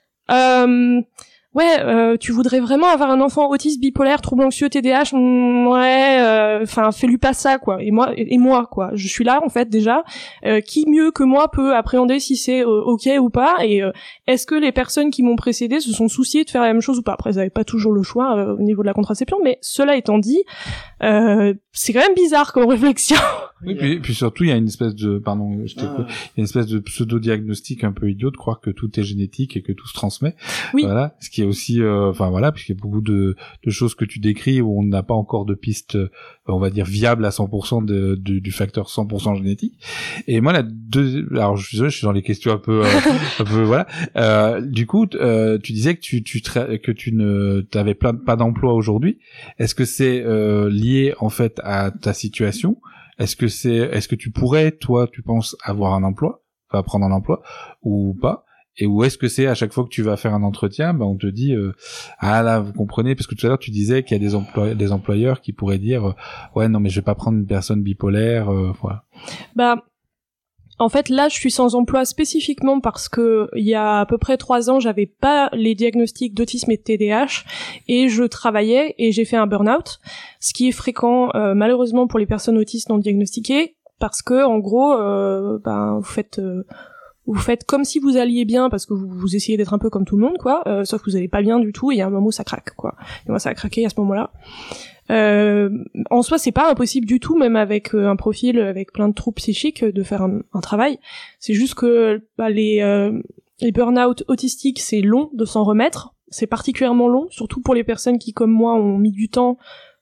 euh, ouais, euh, tu voudrais vraiment avoir un enfant autiste, bipolaire, trouble anxieux, T D A H, mm, ouais, enfin, euh, fais-lui pas ça, quoi. Et moi, et, et moi, quoi. Je suis là, en fait, déjà. Euh, qui mieux que moi peut appréhender si c'est euh, ok ou pas? Et euh, est-ce que les personnes qui m'ont précédé se sont souciées de faire la même chose ou pas? Après, ils n'avaient pas toujours le choix euh, au niveau de la contraception, mais cela étant dit, euh, c'est quand même bizarre comme réflexion. Oui, puis, puis surtout, il y a une espèce de, pardon, je t'ai ah. il y a une espèce de pseudo-diagnostic un peu idiot de croire que tout est génétique et que tout se transmet. Oui. Voilà. Ce qui est aussi, euh, enfin voilà, puisqu'il y a beaucoup de, de choses que tu décris où on n'a pas encore de piste, euh, on va dire, viable à cent pour cent de, de, du facteur cent pour cent génétique. Et moi, la deux, alors je suis désolé, je suis dans les questions un peu, euh, un peu, voilà. Euh, du coup, euh, tu disais que tu, tu, tra- que tu ne, t'avais plein, pas d'emploi aujourd'hui. Est-ce que c'est, euh, lié, en fait, à ta situation? Est-ce que c'est, est-ce que tu pourrais, toi, tu penses avoir un emploi, enfin prendre un emploi ou pas? Et où est-ce que c'est à chaque fois que tu vas faire un entretien, ben on te dit euh, ah là vous comprenez, parce que tout à l'heure tu disais qu'il y a des employeurs, des employeurs qui pourraient dire euh, ouais non mais je vais pas prendre une personne bipolaire, euh, voilà. Bah en fait là je suis sans emploi spécifiquement parce que il y a à peu près trois ans j'avais pas les diagnostics d'autisme et de T D A H et je travaillais et j'ai fait un burn-out, ce qui est fréquent euh, malheureusement pour les personnes autistes non diagnostiquées parce que en gros euh, ben vous faites euh, vous faites comme si vous alliez bien parce que vous, vous essayez d'être un peu comme tout le monde quoi, euh, sauf que vous allez pas bien du tout et il y a un moment où ça craque quoi. Et moi ça a craqué à ce moment-là. Euh, en soi c'est pas impossible du tout, même avec euh, un profil avec plein de troubles psychiques, de faire un, un travail. C'est juste que bah, les euh, les burn-out autistiques c'est long de s'en remettre, c'est particulièrement long, surtout pour les personnes qui comme moi ont mis du temps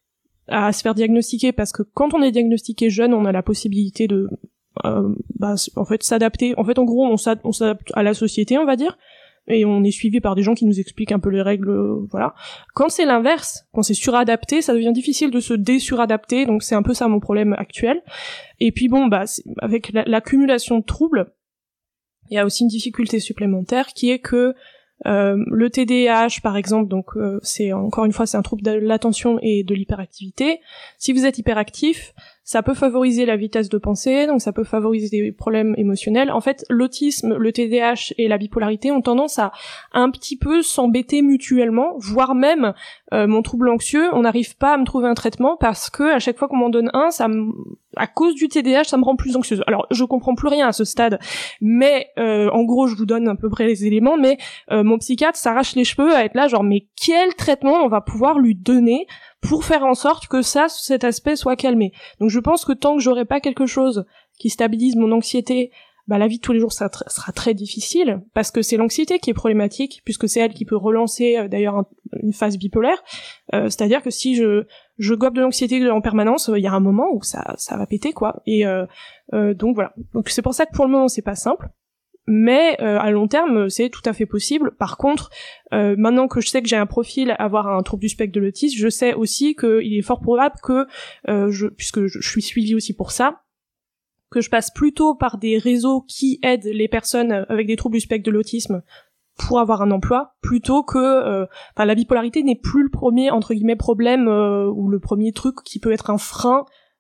à se faire diagnostiquer, parce que quand on est diagnostiqué jeune on a la possibilité de Euh, bah, en fait s'adapter, en fait en gros on s'adapte, on s'adapte à la société on va dire, et on est suivi par des gens qui nous expliquent un peu les règles, euh, voilà. Quand c'est l'inverse, quand c'est suradapté, ça devient difficile de se désuradapter, donc c'est un peu ça mon problème actuel. Et puis bon bah avec la, l'accumulation de troubles, il y a aussi une difficulté supplémentaire qui est que euh, le T D A H par exemple, donc euh, c'est encore une fois c'est un trouble de l'attention et de l'hyperactivité. Si vous êtes hyperactif, ça peut favoriser la vitesse de pensée, donc ça peut favoriser des problèmes émotionnels. En fait, l'autisme, le T D A H et la bipolarité ont tendance à un petit peu s'embêter mutuellement, voire même euh, mon trouble anxieux, on n'arrive pas à me trouver un traitement parce que à chaque fois qu'on m'en donne un, ça me, à cause du T D A H, ça me rend plus anxieuse. Alors, je comprends plus rien à ce stade, mais euh, en gros, je vous donne à peu près les éléments, mais euh, mon psychiatre s'arrache les cheveux à être là, genre, mais quel traitement on va pouvoir lui donner pour faire en sorte que ça, cet aspect soit calmé. Donc je pense que tant que j'aurai pas quelque chose qui stabilise mon anxiété, bah la vie de tous les jours ça tr- sera très difficile, parce que c'est l'anxiété qui est problématique, puisque c'est elle qui peut relancer euh, d'ailleurs un, une phase bipolaire. Euh, c'est-à-dire que si je je gobe de l'anxiété en permanence, il euh, y a un moment où ça ça va péter quoi. Et euh, euh, donc voilà. Donc c'est pour ça que pour le moment c'est pas simple. Mais euh, à long terme, c'est tout à fait possible. Par contre, euh, maintenant que je sais que j'ai un profil à avoir un trouble du spectre de l'autisme, je sais aussi qu'il est fort probable que, euh, je, puisque je, je suis suivie aussi pour ça, que je passe plutôt par des réseaux qui aident les personnes avec des troubles du spectre de l'autisme pour avoir un emploi, plutôt que... Euh, enfin, la bipolarité n'est plus le premier, entre guillemets, problème euh, ou le premier truc qui peut être un frein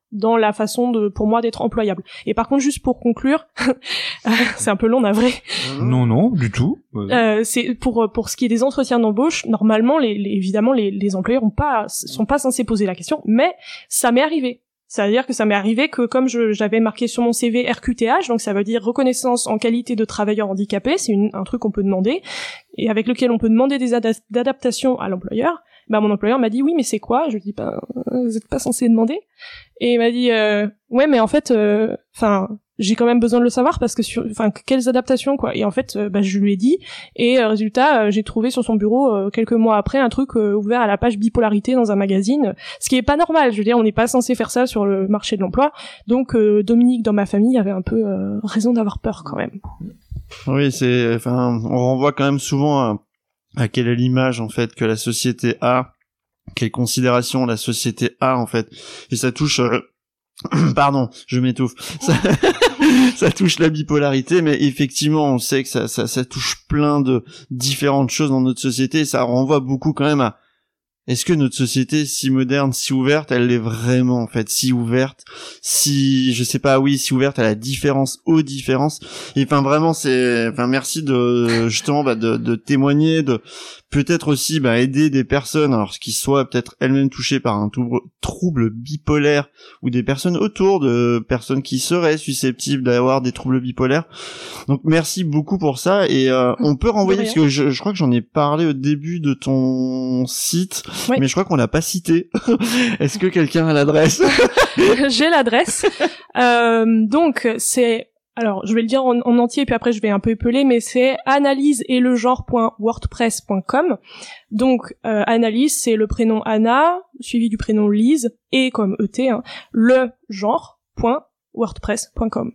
dans la façon de, pour moi, d'être employable. Et par contre, juste pour conclure, c'est un peu long, navré. Non, non, du tout. Euh, c'est pour pour ce qui est des entretiens d'embauche, normalement, les, les évidemment, les, les employeurs ont pas sont pas censés poser la question, mais ça m'est arrivé. C'est-à-dire que ça m'est arrivé que comme je, j'avais marqué sur mon C V R Q T H, donc ça veut dire reconnaissance en qualité de travailleur handicapé, c'est une, un truc qu'on peut demander, et avec lequel on peut demander des ad- adaptations à l'employeur. Bah mon employeur m'a dit oui mais c'est quoi? Je lui dis bah vous êtes pas censé demander. Et il m'a dit euh, ouais mais en fait enfin euh, j'ai quand même besoin de le savoir parce que sur enfin quelles adaptations quoi. Et en fait euh, bah je lui ai dit et euh, résultat euh, j'ai trouvé sur son bureau euh, quelques mois après un truc euh, ouvert à la page bipolarité dans un magazine, ce qui est pas normal. Je veux dire on n'est pas censé faire ça sur le marché de l'emploi. Donc euh, Dominique dans ma famille avait un peu euh, raison d'avoir peur quand même. Oui, c'est enfin on renvoie quand même souvent à à quelle est l'image en fait que la société a, quelle considération la société a en fait, et ça touche euh... pardon je m'étouffe ça... ça touche la bipolarité, mais effectivement on sait que ça, ça ça touche plein de différentes choses dans notre société, et ça renvoie beaucoup quand même à est-ce que notre société si moderne, si ouverte, elle l'est vraiment en fait, si ouverte, si je sais pas, oui, si ouverte à la différence, aux différences. Et enfin vraiment, c'est, enfin merci de justement bah, de, de témoigner, de peut-être aussi bah, aider des personnes, alors qui soient peut-être elles-mêmes touchées par un trouble, trouble bipolaire ou des personnes autour de personnes qui seraient susceptibles d'avoir des troubles bipolaires. Donc merci beaucoup pour ça, et euh, on peut renvoyer parce que je, je crois que j'en ai parlé au début de ton site. Oui. Mais je crois qu'on l'a pas cité. Est-ce que quelqu'un a l'adresse? J'ai l'adresse. Euh, donc c'est, alors je vais le dire en, en entier puis après je vais un peu épeler, mais c'est analyse et le genre point wordpress point com. Donc euh, analyse c'est le prénom Anna suivi du prénom Lise et comme E T hein, le genre point wordpress point com.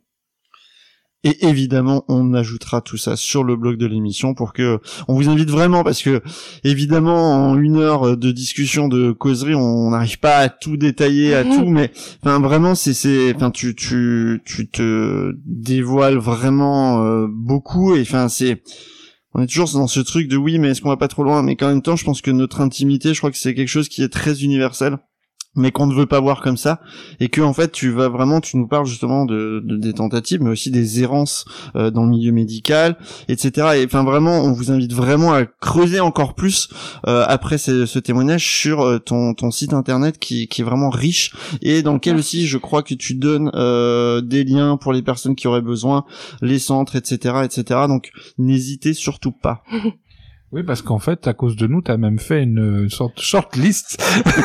Et évidemment, on ajoutera tout ça sur le blog de l'émission pour que on vous invite vraiment, parce que évidemment en une heure de discussion, de causerie, on n'arrive pas à tout détailler, à tout, mais enfin vraiment c'est c'est enfin tu tu tu te dévoiles vraiment euh, beaucoup, et enfin c'est on est toujours dans ce truc de oui mais est-ce qu'on va pas trop loin, mais en même temps je pense que notre intimité, je crois que c'est quelque chose qui est très universel, mais qu'on ne veut pas voir comme ça, et que en fait tu vas vraiment, tu nous parles justement de, de des tentatives, mais aussi des errances euh, dans le milieu médical, et cetera. Et enfin vraiment, on vous invite vraiment à creuser encore plus euh, après ce, ce témoignage sur euh, ton ton site internet qui qui est vraiment riche, et dans lequel aussi je crois que tu donnes euh, des liens pour les personnes qui auraient besoin, les centres, et cetera, et cetera. Donc n'hésitez surtout pas. Oui, parce qu'en fait, à cause de nous, t'as même fait une, une sorte de shortlist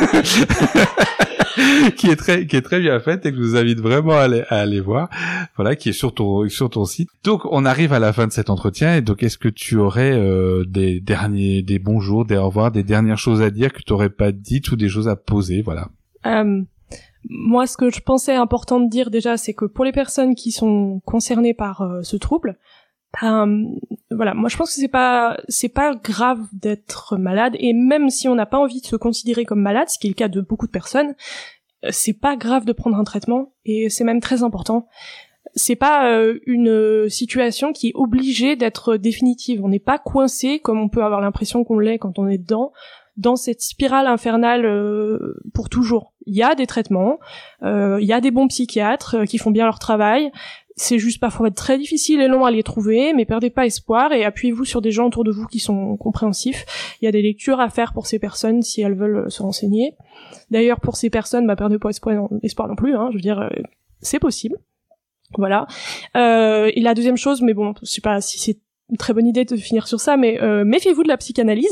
qui est très, qui est très bien faite et que je vous invite vraiment à aller, à aller voir. Voilà, qui est sur ton, sur ton site. Donc, on arrive à la fin de cet entretien, et donc, est-ce que tu aurais euh, des derniers, des bonjours, des au revoir, des dernières choses à dire que tu n'aurais pas dites ou des choses à poser, voilà. Euh, moi, ce que je pensais important de dire déjà, c'est que pour les personnes qui sont concernées par euh, ce trouble, ben, voilà, moi je pense que c'est pas c'est pas grave d'être malade, et même si on n'a pas envie de se considérer comme malade, ce qui est le cas de beaucoup de personnes, c'est pas grave de prendre un traitement, et c'est même très important. C'est pas euh, une situation qui est obligée d'être définitive. On n'est pas coincé comme on peut avoir l'impression qu'on l'est quand on est dedans, dans cette spirale infernale euh, pour toujours. Il y a des traitements, euh, il y a des bons psychiatres euh, qui font bien leur travail. C'est juste parfois très difficile et long à les trouver, mais perdez pas espoir et appuyez-vous sur des gens autour de vous qui sont compréhensifs. Il y a des lectures à faire pour ces personnes si elles veulent se renseigner. D'ailleurs, pour ces personnes, bah, perdez pas espoir, espoir non plus, hein, je veux dire, euh, c'est possible. Voilà. Euh, et la deuxième chose, mais bon, je sais pas si c'est une très bonne idée de finir sur ça, mais euh, méfiez-vous de la psychanalyse.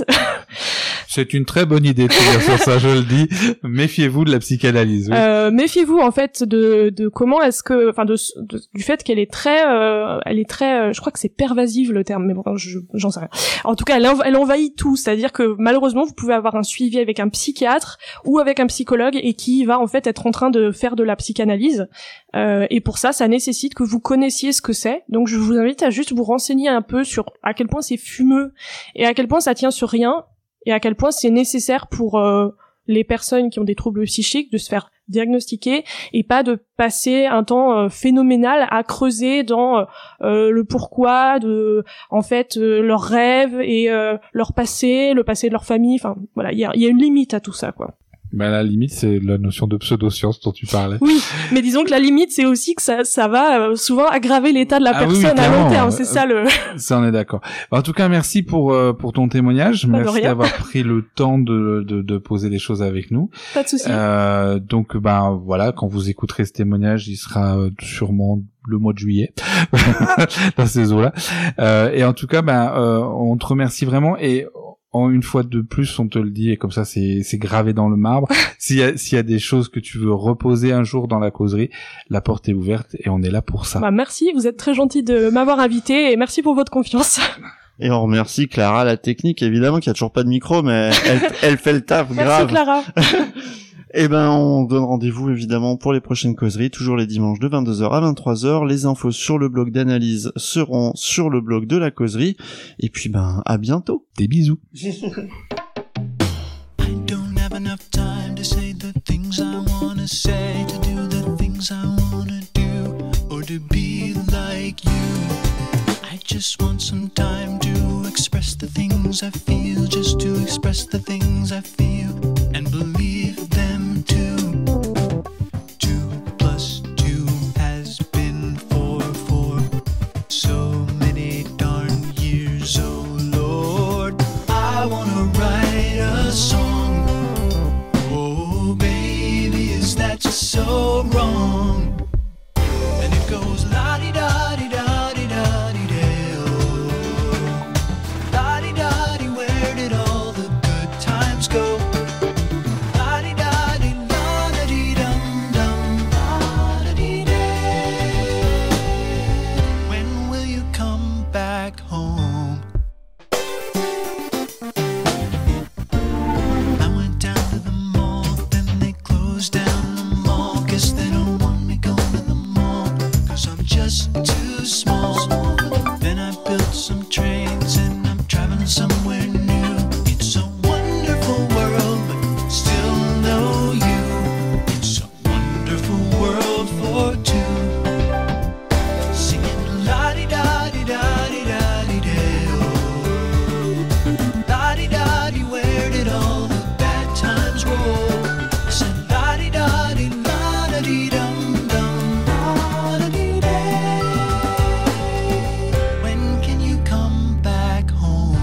C'est une très bonne idée de finir sur ça, je le dis. Méfiez-vous de la psychanalyse. Oui. Euh, méfiez-vous en fait de, de comment est-ce que, enfin, de, de, du fait qu'elle est très, euh, elle est très, euh, je crois que c'est pervasive le terme, mais bon, je, j'en sais rien. En tout cas, elle, env- elle envahit tout, c'est-à-dire que malheureusement, vous pouvez avoir un suivi avec un psychiatre ou avec un psychologue et qui va en fait être en train de faire de la psychanalyse. Euh, et pour ça, ça nécessite que vous connaissiez ce que c'est. Donc, je vous invite à juste vous renseigner un peu sur à quel point c'est fumeux et à quel point ça tient sur rien. Et à quel point c'est nécessaire pour euh, les personnes qui ont des troubles psychiques de se faire diagnostiquer et pas de passer un temps euh, phénoménal à creuser dans euh, le pourquoi de en fait euh, leurs rêves et euh, leur passé, le passé de leur famille. Enfin voilà, il y a, y a une limite à tout ça, quoi. Bah, la limite, c'est la notion de pseudo-science dont tu parlais. Oui, mais disons que la limite, c'est aussi que ça, ça va euh, souvent aggraver l'état de la Ah personne oui, à long clairement. terme. C'est ça le... Ça, on est d'accord. En tout cas, merci pour euh, pour ton témoignage. Pas de Merci rien. d'avoir pris le temps de, de de poser les choses avec nous. Pas de souci. Euh, donc, ben voilà, quand vous écouterez ce témoignage, il sera euh, sûrement le mois de juillet dans ces eaux-là. Euh, et en tout cas, ben euh, on te remercie vraiment et en une fois de plus, on te le dit et comme ça, c'est c'est gravé dans le marbre. S'il y a s'il y a des choses que tu veux reposer un jour dans la causerie, la porte est ouverte et on est là pour ça. Bah, merci, vous êtes très gentil de m'avoir invité et merci pour votre confiance. Et on remercie Clara, la technique, évidemment, qui a toujours pas de micro, mais elle, elle fait le taf, Merci grave. Clara. Eh ben, on donne rendez-vous, évidemment, pour les prochaines causeries, toujours les dimanches de vingt-deux heures à vingt-trois heures. Les infos sur le blog d'analyse seront sur le blog de la causerie. Et puis, ben, à bientôt. Des bisous. I don't have enough time to say the things I wanna say, to do the things I wanna do, or to be like you. I just want some time to express the things I feel, just to express the things I feel, and believe them too. Two plus two has been four for so many darn years, oh Lord. I wanna write a song. Oh baby, is that just so wrong? And it goes la-di-da-di-da-di-da-di-da-oh. La-di-da-di, where did all the good times go? La-di-da-di, la-da-di-dum-dum, la-da-di-da. When will you come back home? I went down to the mall, then they closed down the mall. Guess they don't want me going to the mall, cause I'm just too small. Then I built some trains and I'm traveling somewhere new. It's a wonderful world, but still no you. It's a wonderful world for two. Singing la-di-da-di-da-di-da-di-da-oh. La-di-da-di, where did all the bad times roll? I said la-di-da-di, la-da-di-dum-dum, la-da-di-da. When can you come back home?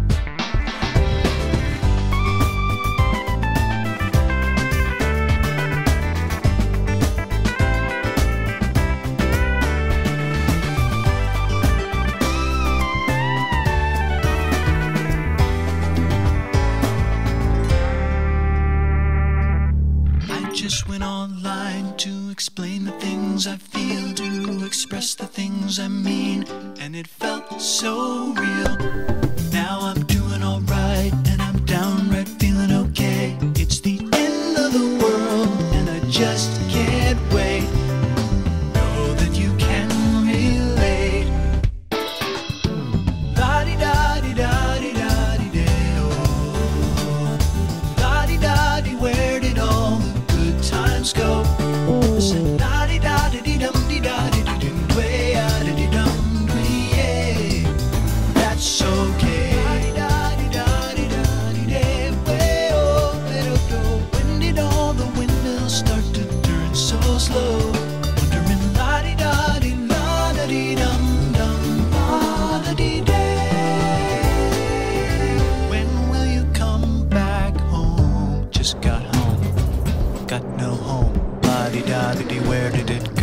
I just went online to explain the things I feel, to express the things I mean, and it felt so real. Now I'm doing alright, and I'm downright feeling okay. It's the end of the world, and I just can't wait. Know that you can relate. La-di-da-di-da-di-da-di-da-oh. La-di-da-di, where did all the good times go? I said la-di-da-di-dum-di-da-di-dum, way-a-di-dum-dee, yeah. That's okay. La-di-da-di-da-di-da-di-da, way-oh, let it go. When did all the windmills start to turn so slow? Wondering la-di-da-di, la-da-di-dum-dum, la-da-di-da. When will you come back home? Just got home, got no home. La-di-da-di-di, where did it